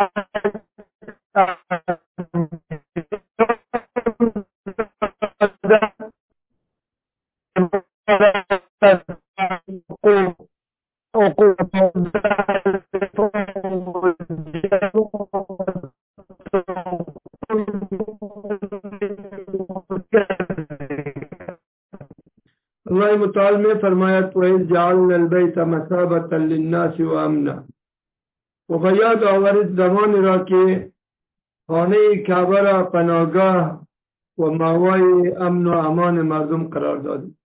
اللہ متعال میں فرمایا وَإِذْ جَعَلْنَا الْبَيْتَ مَثَابَةً لِلنَّاسِ وَأَمْنًا و بیاد آورید زمان را که خانه کعبه را پناهگاه و مأوای امن و امان مردم قرار دادیم.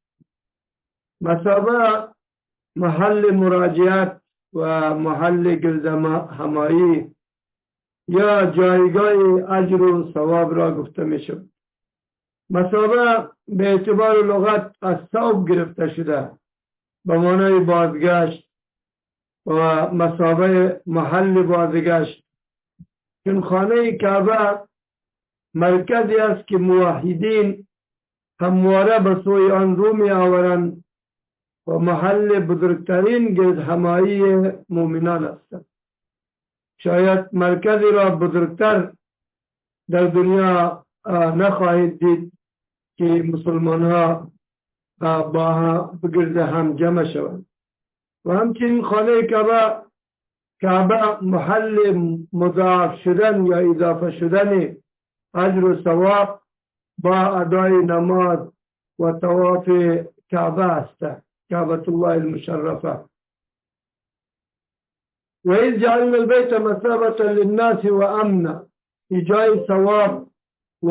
مثابه محل مراجعت و محل گرد همایی یا جایگاه اجر و ثواب را گفته می شود. مثابه به اعتبار لغت از ثوب گرفته شده به معنای بازگشت و مثابه محل بازگشت، چون خانه کعبه مرکزی است که موحدین همواره به سوی آن رو می آورند و محل بزرگترین گرد همایی مؤمنان است. شاید مرکزی را بزرگتر در دنیا نخواهید دید که مسلمان ها با گرد هم جمع شوند. و همچنین خانه کعبه کعبه محل مضاعف شدن یا اضافه شدن اجر و ثواب با ادای نماز و طواف کعبه است، کعبة الله المشرفه. وإذ جعلنا البيت مثابة للناس وأمنا، جای ثواب و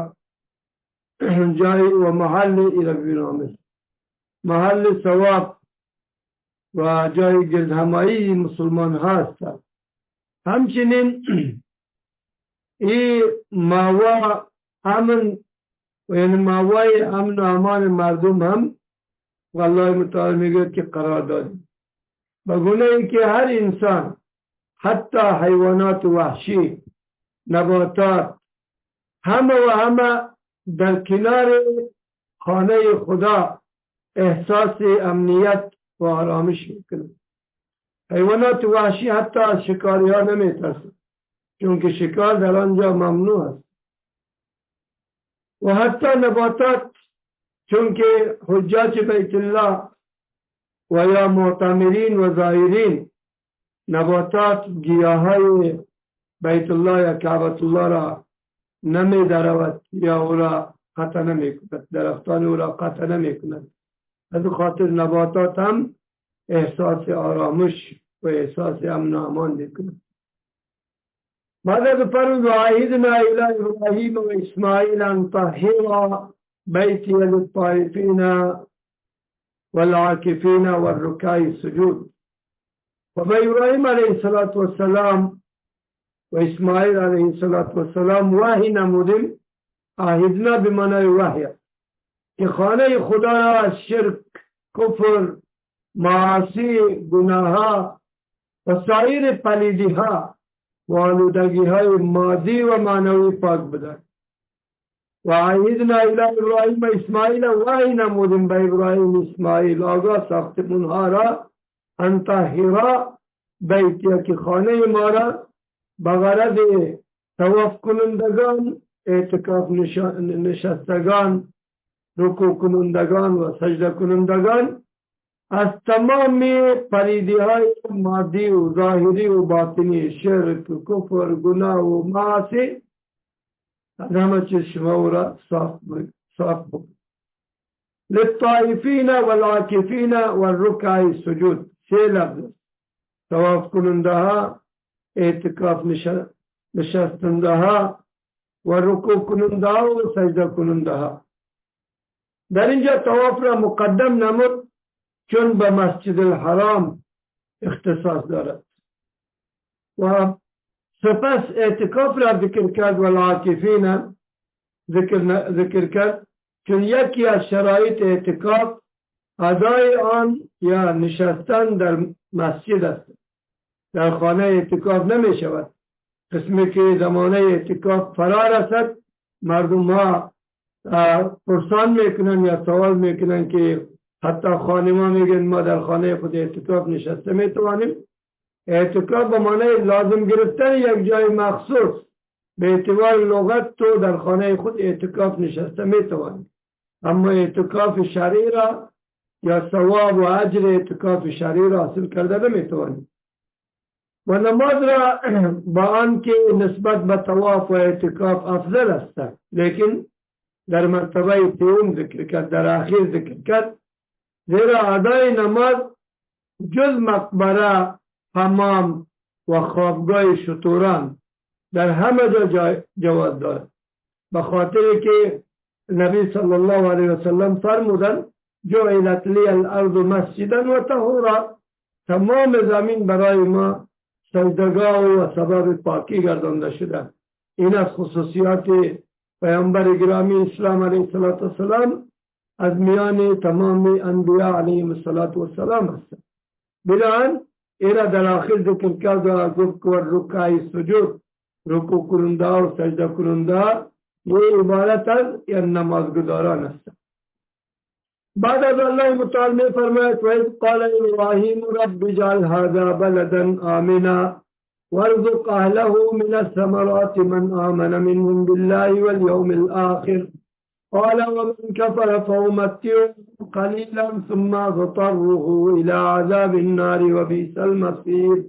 جای و محل الى بنامه محل ثواب و جای گرد همایی مسلمان هست. همچنین این ماوا امن و یعنی ماوای امن و امان مردم هم والله متعال میگه که قرار دادیم، بگونه ای که هر انسان حتی حیوانات وحشی، نباتات، همه و همه در کنار خانه خدا احساس امنیت و آرامش میکنه. حیوانات وحشی حتی از شکاری ها نمیترسن چون شکار در آنجا ممنوع است. و حتی نباتات چون که حجاج بیت الله و یا معتمرین و زائرین نباتات گیاهای بیت الله یا کعبت الله را نمی درود یا او را قطع نمی کند، درختان او را قطع نمی کند. از خاطر نباتات هم احساس آرامش و احساس امن و امان میکنند. ماذا بفرمود وعهدنا الى ابراهیم و اسماعیل ان طهرا بیتی للطائفین والعاکفین والرکاع السجود. و به ابراهیم علیه السلام و اسماعیل علیه السلام وحی نمودیم. عهدنا بمعنای وحی که خانه خدا را از شرک، کفر، معاصی، گناهها و سایر پلیدی ها و آلودگی های مادی و معنوی پاک بدار. و عهدنا الی ابراهیم و اسماعیل وحی نمودیم به ابراهیم اسماعیل آگاه ساختمون ها را ان طهرا بیتی که خانه ما را بغرض طواف کنندگان، اعتکاف نشستگان، رکوع کنندگان و سجده کنندگان از تمام پریدی های مادی و ظاهری و باطنی، شرک و کفر، گناه و معاصی، از همه چیز شما او را صاف بکن. للطائفین والعاکفین والرکع السجود، سه لفظ: طواف کننده ها، اعتکاف نشستنده ها و رکوع کننده ها و سجده کننده ها. در اینجا طواف را مقدم نمود چون به مسجد الحرام اختصاص دارد و سپس اعتکاف را ذکر کرد و العاکفین ذکر, ذکر کرد چون یکی از شرایط اعتکاف ادای آن یا نشستن در مسجد است. در خانه اعتکاف نمی شود. قسمی که زمانه اعتکاف فرا رسد مردم ها پرسان میکنن یا سوال میکنن که حتی خانما میگن ما در خانه خود اعتکاف نشسته میتوانیم. اعتکاف به معنی لازم گرفتن یک جای مخصوص، به اعتبار لغت تو در خانه خود اعتکاف نشسته میتوانیم، اما اعتکاف شرعی را یا ثواب و اجر اعتکاف شرعی را حاصل کرده نمیتوانیم. و نماز را با آنکه نسبت به طواف و اعتکاف افضل است، لیکن در مرتبه تیوم ذکر کرد، در آخر ذکر کرد، زیرا ادای نماز جز مقبره، حمام و خوابگاه شتران در همه جا جواز دارد، به خاطر که نبی صلی الله علیه وسلم فرمودند جعلت لی الارض مسجدا و طهورا، تمام زمین برای ما سجدگاه و سبب پاکی گردانده شده. این از خصوصیات پیامبر گرامی اسلام علیه السلام از میان تمام انبیاء علیهم السلام است. بنابراین ایرا در آخر ذکر کرد و گفت که رکوع سجود، رکوع کننده و سجده کننده یہ عبارت از یا نمازگزاران است. بعد از اللہ متعال میں فرمائے وَإِذْ قَالَ إِبْرَاهِيمُ رَبِّ اجْعَلْ هَذَا بَلَدًا آمِنًا وَارْزُقْ أَهْلَهُ مِنَ الثَّمَرَاتِ مَنْ آمَنَ مِنْهُمْ بِاللَّهِ وَالْيَوْمِ الْآخِرِ قال ومن كفر فأمتعه قليلا ثم أضطره إلى عذاب النار وبئس المصير.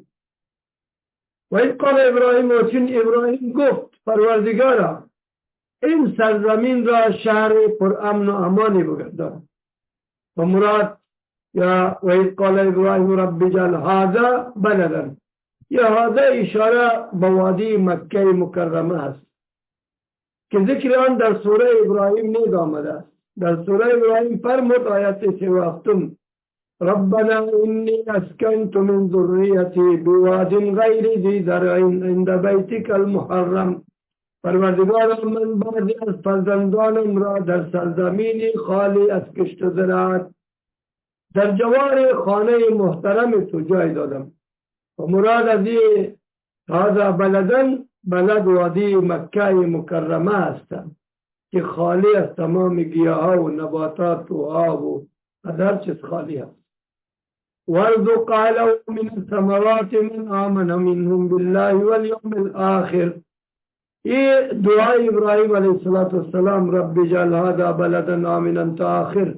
وإذ قال إبراهيم وچون إبراهيم گفت پروردگارا این سرزمین را شهر پر امن و امانی بگردان. و مراد یا وإذ قال إبراهيم رب اجعل هذا بلدا، یا هذا اشاره به وادی مکه مکرمه است که ذکر آن در سوره ابراهیم نیز آمده است. در سوره ابراهیم فرمود آیت سی و هفتم ربنا انی اسکنت من ذریتی بواد غیر ذی زرع عند بیتک المحرم، پروردگار من بعضی از فرزندانم را در سرزمینی خالی از کشت و زراعت در جوار خانه محترم تو جای دادم. و مراد از این هذا بلدن بلد وادی مکه مکرمه است که خالی از تمام گیاه و نباتات و آب و هر چیز خالی است. وارزق اهله من الثمرات من آمن منهم بالله والیوم الاخر. یہ دعا ابراہیم علیہ السلام رب اجعل هذا بلدا آمنا تا آخر،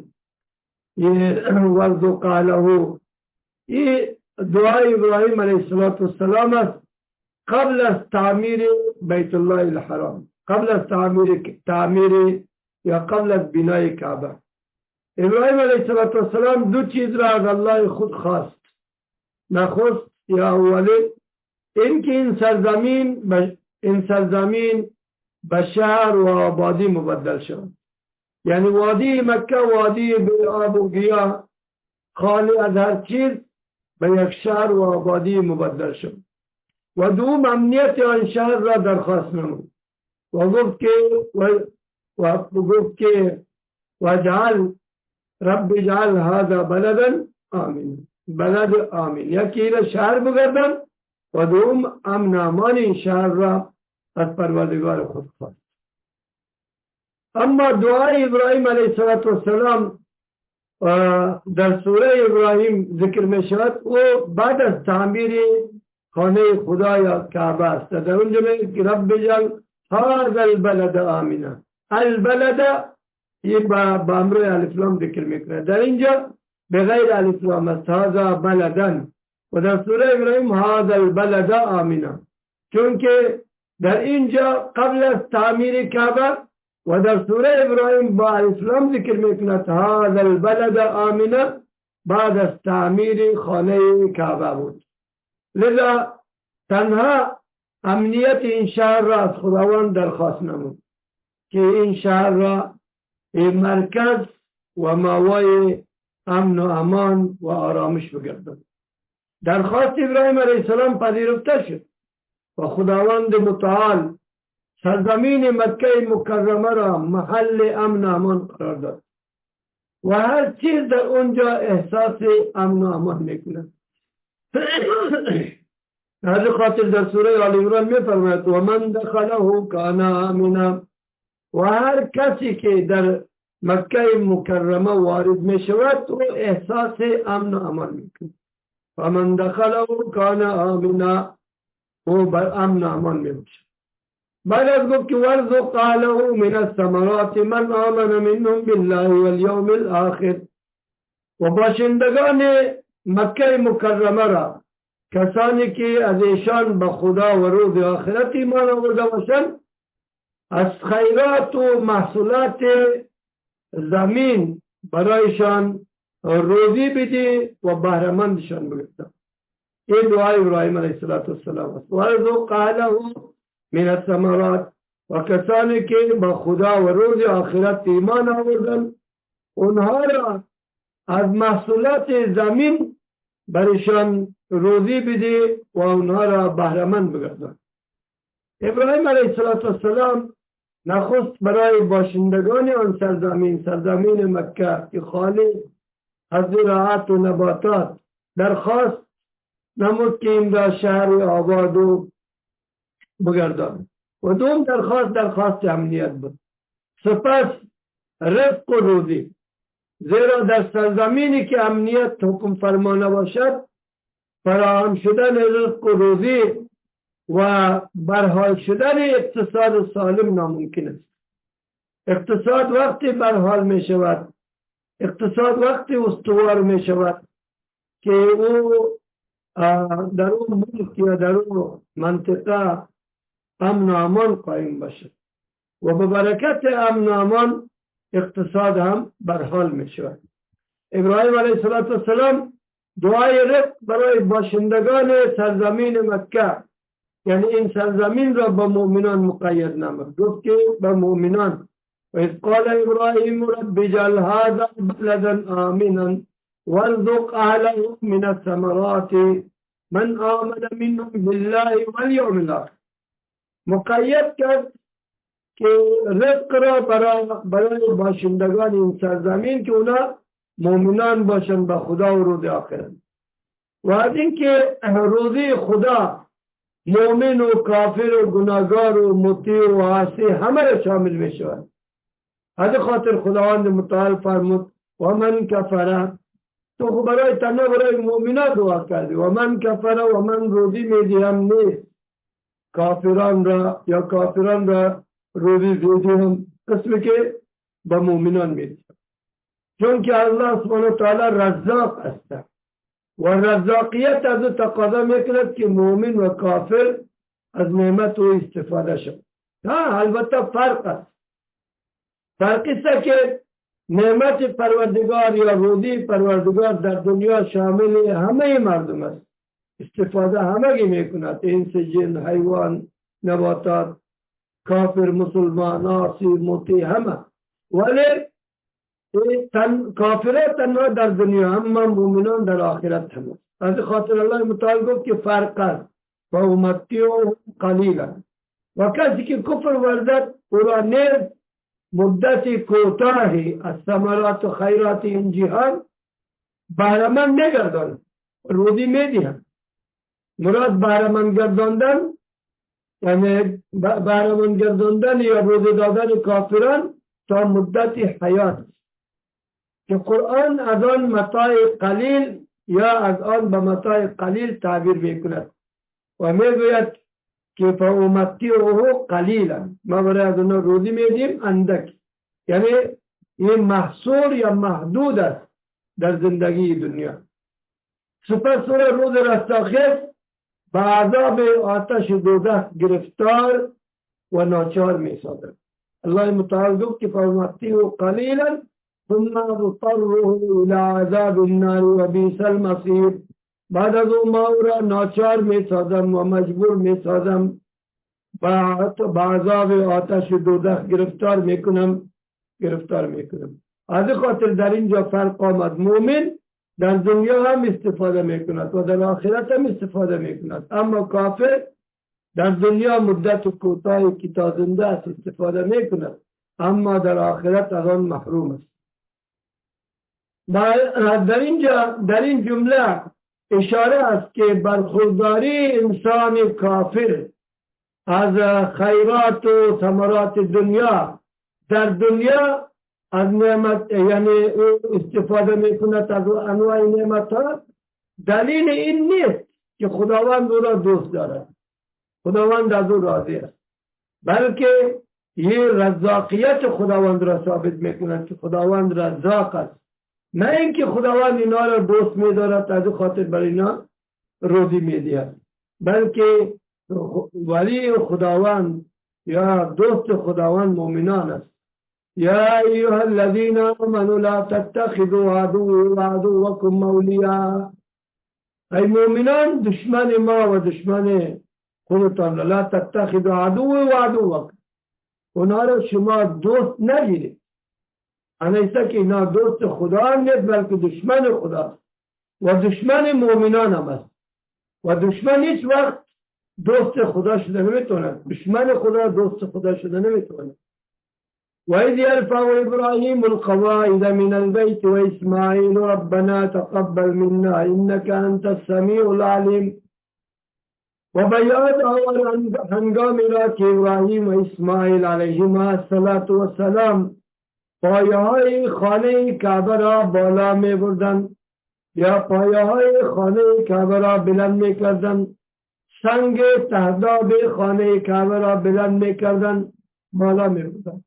یہ وارزق اهله، یہ دعا ابراہیم علیہ السلام است قبل از تعمیر بیت الله الحرام، قبل از تعمیر تعمیر یا قبل از بنای کعبه. ابراهیم علیه السلام دو چیز را از الله خود خواست. نخست یا اولی این که این سرزمین این سرزمین به شهر و آبادی مبدل شد، یعنی وادی مکه وادی به آب و گیاه خالی از هر چیز به یک شهر و آبادی مبدل شد. و دوم امنیت آن شهر را درخواست نمود و گفت که و گفت که وجعل رب اجعل هذا بلدا آمین، بلد آمین، یکی را شهر بگردن و دوم امن امان این شهر را از پروردگار خود خواست. اما دعای ابراهیم علیه السلام در سوره ابراهیم ذکر می شود و بعد از تعمیر خانه خدا یا کعبه است. در اونجا میگه رب اجعل هذا البلد آمنا، البلد یہ با امر الف لام ذکر میکنه، در اینجا بغیر الف لام است هذا بلدن، و در سوره ابراهیم هذا البلد آمنا، چون که در اینجا قبل از تعمیر کعبه و در سوره ابراهیم با الف لام ذکر میکنه هذا البلد آمنا بعد از تعمیر خانه کعبه بود. لذا تنها امنیت این شهر را از خداوند درخواست نمود که این شهر را مرکز و ماوای امن و امان و آرامش بگردد. درخواست ابراهیم علیه السلام پذیرفته شد و خداوند متعال سرزمین مکه مکرمه را محل امن و امان قرار داد و هر چیز در اونجا احساس امن و امان میکند. هذا خاطر در سوره آل عمران می فرماید و من دخله کان آمنا، و هر کسی که در مکه مکرمه وارد می شود و احساس امن و امان میکنه. فمن دخله کان آمنا، او بر امن و امان میشه. بعد از گفت که ورزق اهله من الثمرات من آمن منهم بالله والیوم الاخر، و باشندگان مکه مکرمه را کسانی که از ایشان به خدا و روز آخرت ایمان آورده باشند از خیرات و محصولات زمین برایشان روزی بدی و بهره‌مندشان بگردان. این دعای ابراهیم علیه السلام است. ورزق اهله من الثمرات، و کسانی که به خدا و روز آخرت ایمان آوردن اونها را از محصولات زمین برشان روزی بدی و اونها را بهره‌مند بگردان. ابراهیم علیه السلام نخست برای باشندگان آن سرزمین، سرزمین مکه که خالی از زراعت و نباتات، درخواست نمود که این را شهر آباد و بگردان. و دوم درخواست درخواست امنیت بود. سپس رزق و روزی، زیرا در سرزمینی که امنیت حکم فرما نباشد فراهم شدن رزق و روزی و برحال شدن اقتصاد سالم ناممکن است. اقتصاد وقتی برحال می شود، اقتصاد وقتی استوار می شود که او در اون ملک یا در اون منطقه امن و امان قائم باشد و به برکت امن و امان اقتصاد هم برحال می شود. ابراهیم علیه السلام دعای رزق برای باشندگان سرزمین مکه، یعنی این سرزمین را به مؤمنان مقید نمود، گفت که به مؤمنان و اذ قال ابراهیم رب اجعل هذا بلدا آمنا وارزق اهله من الثمرات من آمن منهم بالله والیوم الاخر. مقید کرد که رزق را برای باشندگان این سرزمین که اونا مؤمنان باشند به خدا و روز آخرت، و از اینکه روزی خدا مؤمن و کافر و گناهگار و مطیع و عاصی همه را شامل می شود. از خاطر خداوند متعال فرمود و من کفر، تو برای تنها برای مؤمنان دعا کردی، و من کفر و من روزی می دیم نیست کافران را، یا کافران را روزی زیدی هم قسمی که به مؤمنان می دیم، چون که الله سبحانه و تعالی رزاق است و رزاقیت از او تقاضا میکند که مؤمن و کافر از نعمت او استفاده شد. ها البته فرق است، فرقی است که نعمت پروردگار یا روزی پروردگار در دنیا شامل همه مردم است، استفاده همه میکند، انس جن حیوان نباتات، کافر مسلمان عاصی مطیع همه، ولی تن کافره تنها در دنیا، اما مؤمنان در آخرت هم. از خاطر الله متعال گفت که فرق است و امتیو قلیلا، و کسی که کفر ورزد او را نیز مدتی کوتاهی از ثمرات و خیرات این جهان بهره‌مند نگرداند، روزی میدهند. مراد بهره‌مند گرداندن یعنی بهره‌مند گرداندن یا روزی دادن کافران تا مدتی حیات، که قرآن از آن متاع قلیل یا از آن به متاع قلیل تعبیر میکند و میگوید که فامتعه قلیلا، ما برای از آن روزی میدیم اندک، یعنی این محصور یا محدود است در زندگی دنیا. سپس او روز رستاخیز به عذاب آتش دوزخ گرفتار و ناچار میسازد. الله متعال گفت که فامتعه قلیلا ثم اضطره الى عذاب النار و بیس المصیر، بعد از اون ما او را ناچار می سازم و مجبور می سازم با عذاب آتش دوزخ گرفتار می کنم گرفتار می کنم. از خاطر در اینجا فرق آمد، مومن در دنیا هم استفاده می کند و در آخرت هم استفاده می کند، اما کافر در دنیا مدت و کوتاهی که تا زنده است استفاده می کند، اما در آخرت از آن محروم است. در اینجا در این جمله اشاره است که برخورداری انسان کافر از خیرات و ثمرات دنیا در دنیا از نعمت یعنی استفاده میکند از انواع نعمت ها، دلیل این نیست که خداوند او را دوست دارد، خداوند از او راضی است، بلکه یه رزاقیت خداوند را ثابت میکند که خداوند رزاق است، نه اینکه خداوند اینا را دوست میدارد از خاطر برای اینا روزی میدهد، بلکه ولی خداوند یا دوست خداوند مؤمنان است. یا ایها الذین آمنوا لا تتخذوا عدوی و عدوکم اولیاء، ای مؤمنان دشمن ما و دشمن خودتان لا تتخذوا عدوی و عدوکم، اونا را شما دوست نگیرید، انیسا که اینا دوست خدا نیست بلکه دشمن خدا و دشمن مؤمنان هم است و دشمن هیچ وقت دوست خدا شده نمیتونه، دشمن خدا دوست خدا شده نمیتونه. وإذ يرفع إبراهيم القواعد من البيت وإسماعيل ربنا تقبل منا إنك أنت السميع العليم. و بیاد آور هنگامی را که ابراهیم و اسماعیل علیهما السلام پایه های خانه کعبه را بالا می بردن یا پایه های خانه کعبه را بلند می کردن، سنگ تهداب خانه کعبه را بلند می کردن، بالا می بردن.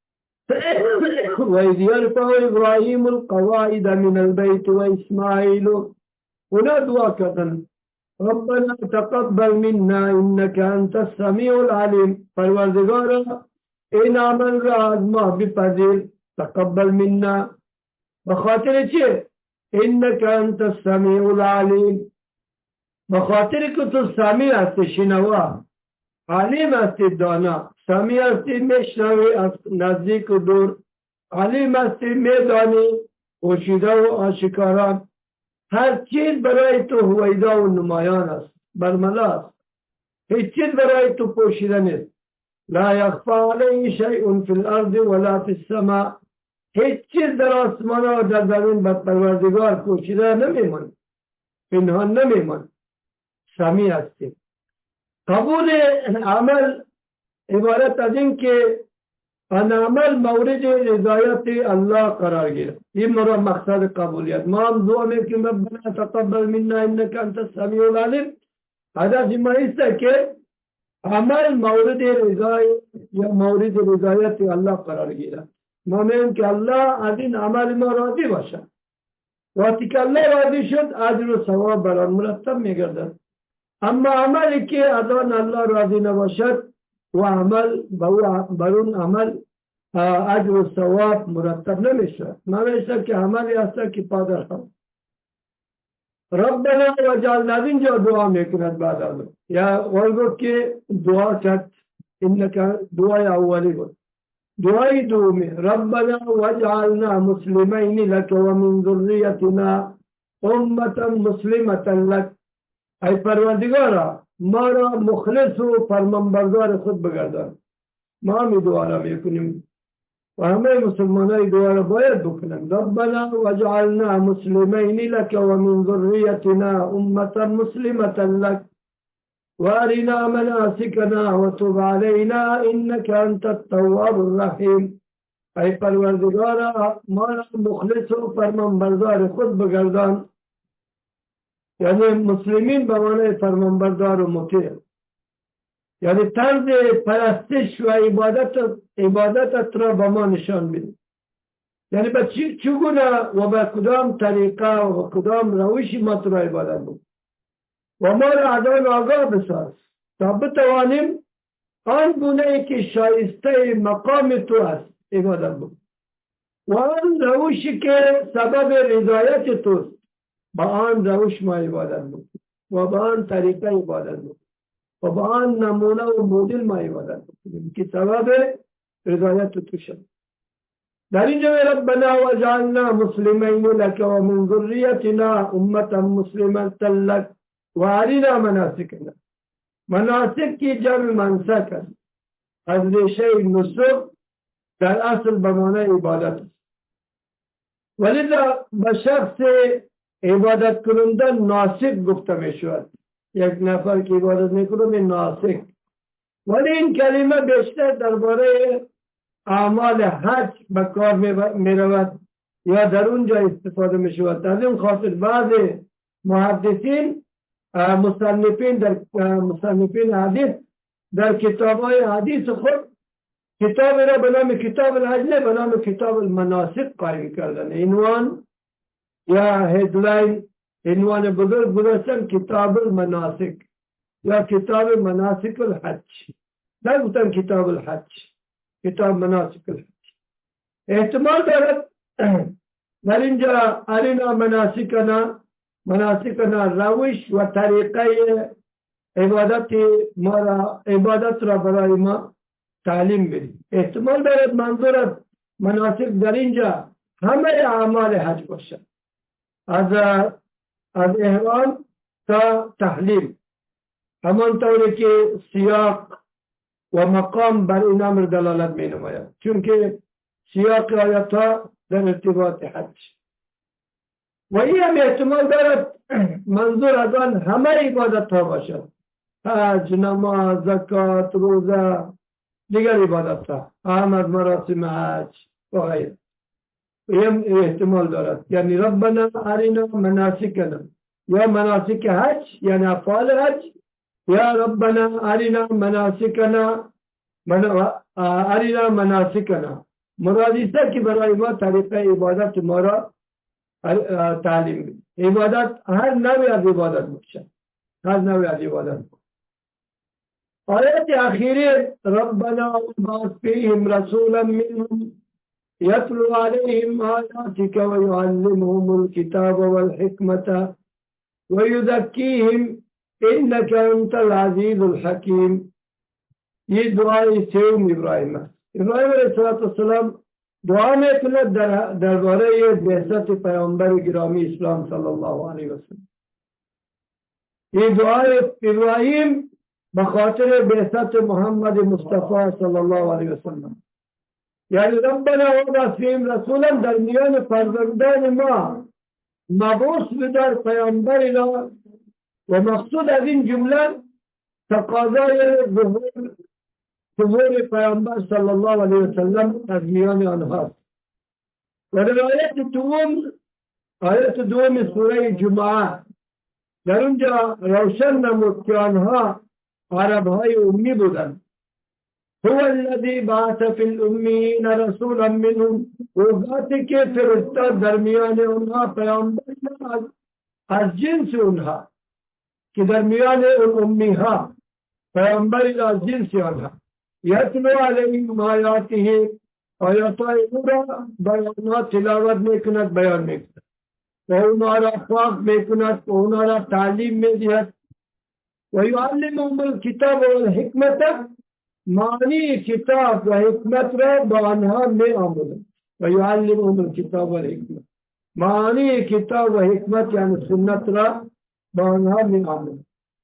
و اذ یرفع ابراهیم القواعد من البیت و اسماعیل، اونا دعا کردن ربنا تقبل منا انك انت السمیع العلیم، پروردگارا این عمل را از ما بپذیر، تقبل منا، بخاطر چه؟ انك انت السمیع العلیم، بخاطر که تو سمیع هستی شنوا، علیم هستی دانا، سمیع هستی میشنوی از نزدیک و دور، علیم هستی میدانی پوشیده و آشکارا، هر چیز برای تو هویدا و نمایان است، برملا است، هیچ چیز برای تو پوشیده نیست. لا یخفا علیه شیء فی الارض ولا فی السماء، هیچ چیز در آسمان و در زمین بر پروردگار پوشیده نمیماند، پنهان نمیماند، سمیع هستی. قبول عمل عبارت از این که ان عمل مورد رضایت الله قرار گیره، این مرا مقصد قبولیت. ما هم دعا میکنیم ربنا تقبل منا انك انت السمیع العلیم، هدف ما است که عمل مورد رضایت یا مورد رضایت الله قرار گیره. ما میگیم که الله از این عمل ما راضی باشه، وقتی که الله راضی شد اجر و ثواب بر آن مرتب میگردد. اما عملی که از آن الله راضی نباشد و عمل بر اون عمل اجر و ثواب مرتب نمیشه. نمیشه که عملی هست که پادر هم ربنا وجعلنا، اینجا دعا میکند بعد از یا ورگو که دعا کرد، اینکه دعای اولی بود، دعای دومی ربنا وجعلنا مسلمین لك ومن ذریتنا امة مسلمة لك، ای پروردگارا ما را مخلص و فرمانبردار خود بگردان. ما می دعا را میکنیم و همه مسلمان های دعا را باید بکنیم. ربنا وجعلنا مسلمین لك ومن ذریتنا امة مسلمة لك وارنا مناسکنا وتب علینا انك انت التواب الرحیم، ای پروردگارا ما را مخلص و فرمانبردار خود بگردان، یعنی مسلمین به معنی فرمانبردار و مطیع، یعنی طرز پرستش و عبادت عبادتت را به ما نشان بده، یعنی به چگونه و به کدام طریقه و کدام روشی ما تو را عبادت بود و ما را از آن آگاه بساز تا بتوانیم آن گونه ای که شایسته مقام تو است عبادت بود و آن روشی که سبب رضایت توست با آن روش ما عبادت بود و با آن طریقه عبادت بود و با آن نمونه و مدل ما عبادت بود که سبب رضایت تو شد. در اینجا ربنا وجعلنا مسلمین لك ومن ذریتنا امة مسلمة لك وارنا مناسکنا، مناسک کی جمع منسک است، از ریشه نسک در اصل به معنی عبادت است، ولذا به شخص عبادت کنندن ناسک گفته می شود. یک نفر که عبادت میکنه ناسک، ولی این کلمه بیشتر درباره اعمال حج به کار می رود یا در اونجا استفاده می شود. از این خاطر بعض محدثین مصنفین در مصنفین حدیث در کتاب های حدیث خود کتاب را به نام کتاب الحج نه به نام کتاب المناسک قائم کردن. عنوان یا هدلاین عنوان بزرگ گذاشتن کتاب المناسک یا کتاب مناسک الحج، نگفتن کتاب الحج، کتاب مناسک الحج. احتمال دارد در اینجا ارینا مناسکنا مناسکنا روش و طریقه عبادت ما را عبادت را برای ما تعلیم بدید. احتمال دارد منظور از مناسک در اینجا همه اعمال حج باشد، از از احرام تا تحلیل، همانطوری که سیاق و مقام بر این امر دلالت می نماید، چون که سیاق آیات ها در ارتباط حج. و این هم احتمال دارد منظور از آن همه عبادت ها باشد، حج، نماز، زکات، روزه، دیگر عبادت ها، اهم از مراسم حج و غیره. این احتمال دارد، یعنی ربنا ارینا مناسکنا یا مناسک حج یعنی افعال حج، یا ربنا ارینا مناسکنا ارینا مناسکنا مرادیسته که برای ما طریقه عبادت ما را تعلیم بید. عبادت هر نوع از عبادت باشد، هر نوع از عبادت. آیت اخیره ربنا وابعث فیهم رسولا منهم يتلو عليهم آياتك ويعلمهم الكتاب والحكمة ويزكيهم إنك أنت العزيز الحكيم. یہ دعای سیوم ابراہیم ہے. ابراہیم علیہ السلام دعا میں کنے دربارے یہ بعثت پیغمبر گرامی اسلام صلی اللہ علیہ وسلم. یہ دعای ابراہیم بخاطر بعثت محمد مصطفی صلی اللہ علیہ وسلم، یعنی ربنا وابعث فیهم رسولا در میان فرزندان ما مبعوث بدار پیامبر را، و مقصود از این جمله تقاضای ظهور ظهور پیامبر صلی الله علیه وسلم از میان آنهاست. و در آیت دوم آیت دوم سوره جمعه در اونجا روشن نمود که آنها عربهای امی بودند. هو الذي بعث في الأميين رسولا منهم، وقتی که فرستاد در میان اونها پیامبر از جنس اونها، که در میان اون امی ها پیامبر از جنس آنها، یتلو علیهم آیاته آیاتهای او را بر آنها تلاوت میکند، بیان میکند و اونها را پاک میکند و اونها را تعلیم میدهد. و یعلمهم الکتاب والحکمت، معنی کتاب و حکمت را با آنها می آموزد. و یعلمهم الکتاب والحکمت، معنی کتاب و حکمت یعنی سنت را با آنها می آموزد.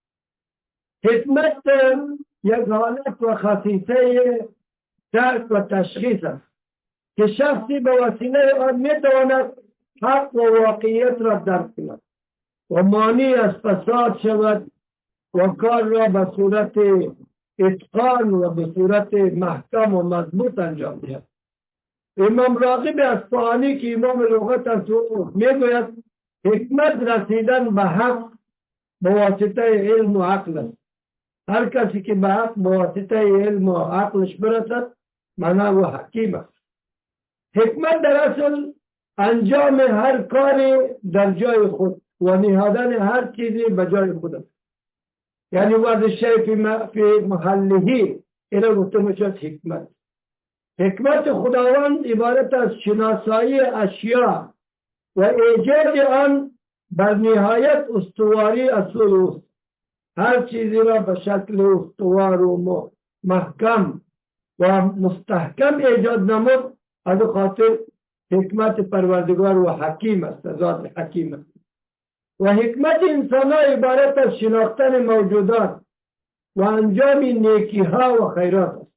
حکمت یک حالت و خصیصه درک و تشخیص است که شخصی به وسیله آن می تواند حق و واقعیت را درک کند و معنی از فساد شود و کار را به صورت اتقان و به صورت محکم و مضبوط انجام دهد. امام راغب اصفهانی که امام لغت است میگوید حکمت رسیدن به حق به واسطه علم و عقل است. هر کسی که به حق به واسطه علم و عقلش برسد معنا و حکیم است. حکمت در اصل انجام هر کاری در جای خود و نهادن هر چیزی به جای خود است. یعنی وضع شیء فی محله، اینو گفته میشد حکمت. حکمت خداوند عبارت از شناسایی اشیاء و ایجاد آن بر نهایت استواری اصول اوست. هر چیزی را به شکل استوار و محکم و مستحکم ایجاد نمود. از خاطر حکمت پروردگار و حکیم است، ذات حکیم است. و حکمت انسان ها عبارت از شناختن موجودات و انجام نیکی ها و خیرات است.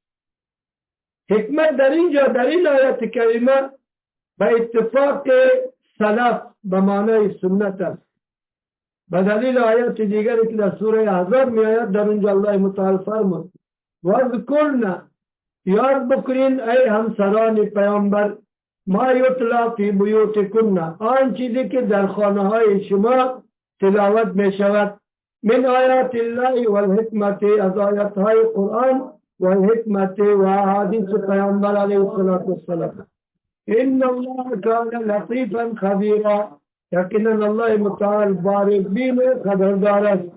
حکمت در اینجا در این آیت کریمه به اتفاق سلف به معنای سنت است. به دلیل آیات دیگری که در سوره احزاب می آید در اونجا الله متعال فرمود واذکرن یاد بکنین ای همسران پیامبر ما یطلا فی بیوتکن آن چیزی که در خانه های شما تلاوت می شود من آیات الله و الحکمت از آیات های قرآن و الحکمت و احادیث پیامبر علیه السلام ان الله کان لطیفا خبیرا یقینا الله متعال بارک بین خبردار است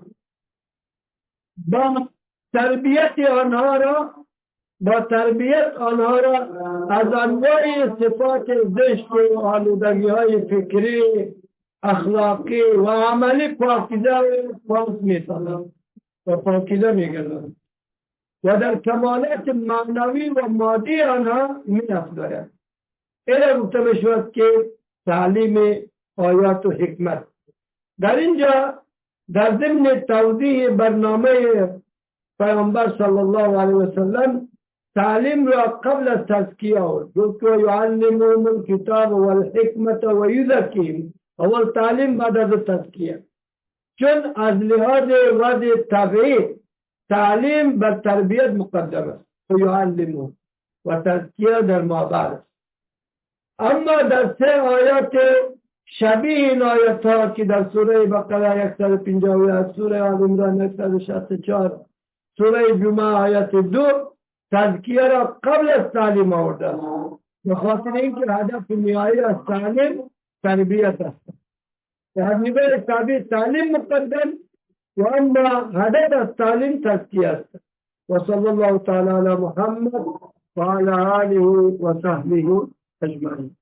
با تربیت آنها را با تربیت آنها را از انواع صفات زشت و آلودگی های فکری اخلاقی و عملی پاکیزه و پاک می‌سازند و پاکیزه می‌گردند و در کمالات معنوی و مادی آنها می‌افزاید. این گفته می‌شود که تعلیم آیات و حکمت. در اینجا در ضمن توضیح برنامه پیامبر صلی الله علیه و سلم تعلیم را قبل از تزکیه گفت و یعلمهم الکتاب والحکمت و یزکیهم اول تعلیم بعد از تزکیه چون از لحاظ وضع طبیعی تعلیم بر تربیت مقدم است و یعلمهم و تزکیه در مابعد است. اما در سه آیات شبیه این آیات ها که در سوره بقره صد و پنجاه و هشت سوره آل عمران صد و شصت و چهار سوره جمعه آیت دو تزکیه را قبل از تعلیم آورده است به خاطر اینکه هدف نهایی از تعلیم تربیت است. در نگاه تابع تعلیم مقدم و اما هدف از تعلیم تزکیه است. و صلی الله تعالی علی محمد و علی آله و صحبه اجمعین.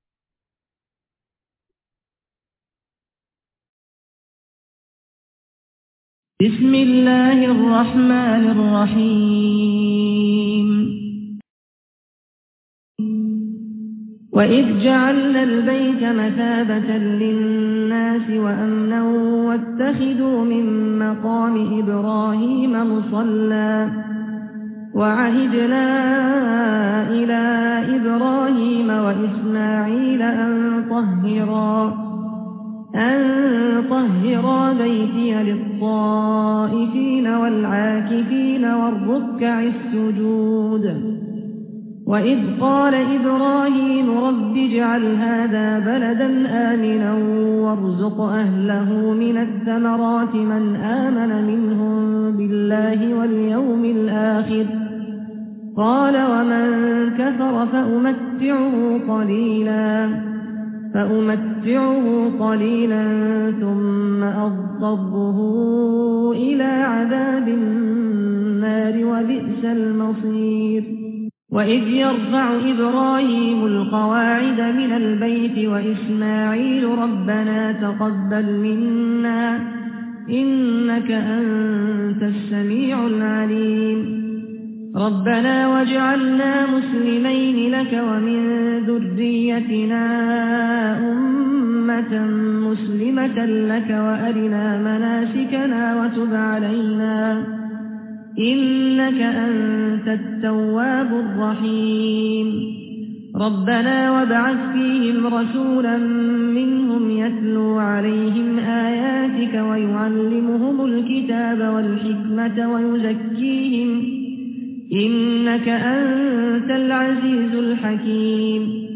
بسم الله الرحمن الرحيم وإذ جعلنا البيت مثابة للناس وأمنا واتخذوا من مقام إبراهيم مصلى وعهدنا إلى إبراهيم وإسماعيل أن طهرا أن طهرا بيتي للطائفين والعاكفين والركع السجود وإذ قال إبراهيم رب اجعل هذا بلدا آمنا وارزق أهله من الثمرات من آمن منهم بالله واليوم الآخر قال ومن كفر فأمتعه قليلا فأمتعه قليلا ثم أضطره إلى عذاب النار وبئس المصير. وإذ يرفع إبراهيم القواعد من البيت وإسماعيل ربنا تقبل منا إنك أنت السميع العليم ربنا واجعلنا مسلمين لك ومن ذريتنا أمة مسلمة لك وأرنا مناسكنا وتب علينا إنك أنت التواب الرحيم ربنا وابعث فيهم رسولا منهم يتلو عليهم آياتك ويعلمهم الكتاب والحكمة ويزكيهم إنك أنت العزيز الحكيم